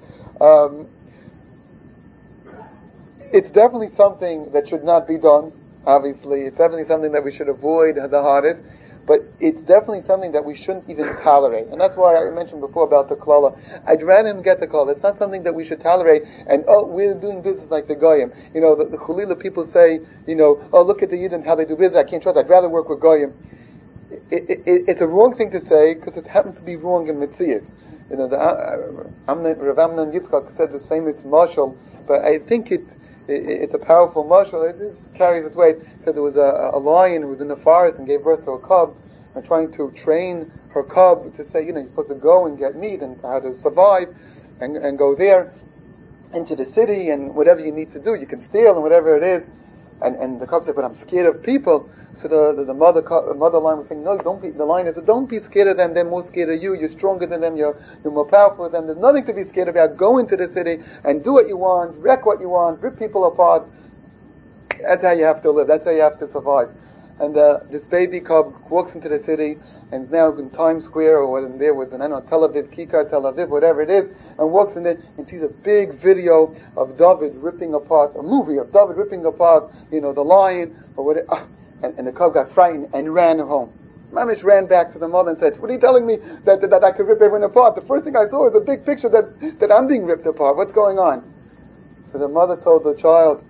It's definitely something that should not be done. Obviously, it's definitely something that we should avoid the hardest. But it's definitely something that we shouldn't even tolerate. And that's why I mentioned before about the klala. I'd rather him get the klala. It's not something that we should tolerate. And, we're doing business like the goyim. The Chulila people say, look at the Yidden, how they do business. I can't trust. I'd rather work with goyim. It's a wrong thing to say because it happens to be wrong in Metzias. Rav Amnon Yitzchak said this famous mashal, but I think it's a powerful mashal. It just carries its weight. He said there was a lion who was in the forest and gave birth to a cub, and trying to train her cub to say, you're supposed to go and get meat and how to survive and go there into the city, and whatever you need to do, you can steal and whatever it is. And the cub said, but I'm scared of people. So the mother lion was saying, no, don't be. The lion is, don't be scared of them. They're more scared of you. You're stronger than them. You're more powerful than them. There's nothing to be scared about. Go into the city and do what you want, wreck what you want, rip people apart. That's how you have to live. That's how you have to survive. And this baby cub walks into the city and is now in Times Square, or what there was, Tel Aviv, Kikar Tel Aviv, whatever it is, and walks in there and sees a big video of David ripping apart, a movie of David ripping apart, the lion, or whatever. And the cub got frightened and ran home. Mamish ran back to the mother and said, what are you telling me that I could rip everyone apart? The first thing I saw was a big picture that I'm being ripped apart. What's going on? So the mother told the child,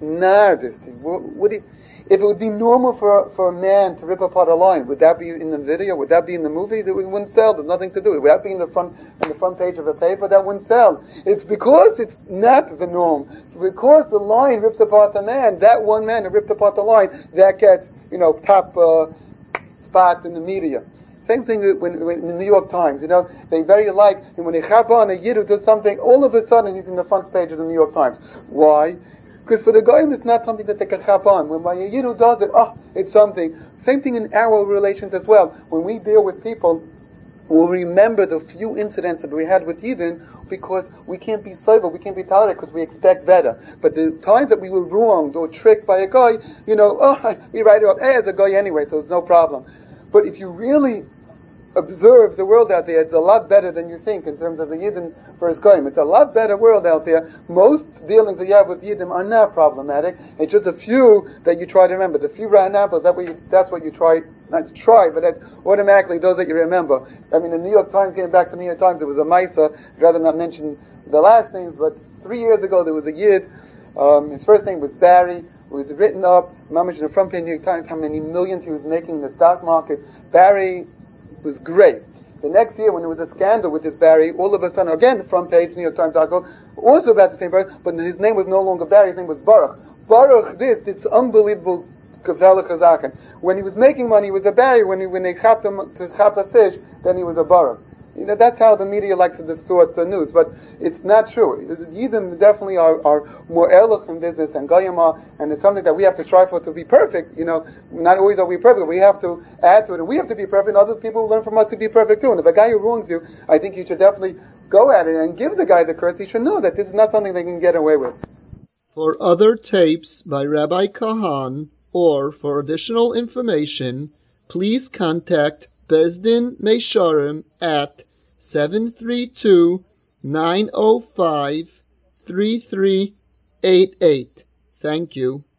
if it would be normal for a man to rip apart a lion, would that be in the video? Would that be in the movie? It wouldn't sell. There's nothing to do. Would that be in the front page of a paper? That wouldn't sell. It's because it's not the norm. Because the lion rips apart the man, that one man who ripped apart the lion, that gets, top spot in the media. Same thing when in the New York Times, they very like, and when they chap on a Yid who does something, all of a sudden he's in the front page of the New York Times. Why? Because for the Goyim it's not something that they can chap on. When by a Yid who does it, it's something. Same thing in our relations as well. When we deal with people, we'll remember the few incidents that we had with Yidden, because we can't be sober, we can't be tolerant, because we expect better. But the times that we were wronged or tricked by a guy, we write it up, as a guy anyway, so it's no problem. But if you really observe the world out there, it's a lot better than you think in terms of the Yidden versus Goyim. It's a lot better world out there. Most dealings that you have with Yidden are not problematic. It's just a few that you try to remember. The few rotten apples, that's what you try, not to try, but that's automatically those that you remember. I mean, the New York Times, getting back to the New York Times, it was a Maisa, I'd rather not mention the last names, but 3 years ago there was a Yid, his first name was Barry. It was written up, Mamish in the front page of the New York Times, how many millions he was making in the stock market. Barry was great. The next year, when there was a scandal with this Barry, all of a sudden, again, front page, New York Times article, also about the same person, but his name was no longer Barry, his name was Baruch. Baruch, it's unbelievable. When he was making money, he was a Barry. When they chapped him to chap a fish, then he was a Baruch. That's how the media likes to distort the news, but it's not true. Yidden definitely are more erlich in business than Goyim are, and it's something that we have to strive for to be perfect. Not always are we perfect. We have to add to it, and we have to be perfect, and other people learn from us to be perfect too. And if a guy who wrongs you, I think you should definitely go at it and give the guy the curse. He should know that this is not something they can get away with. For other tapes by Rabbi Kahan, or for additional information, please contact Bezdin Meisharim at 732-905-3388. Thank you.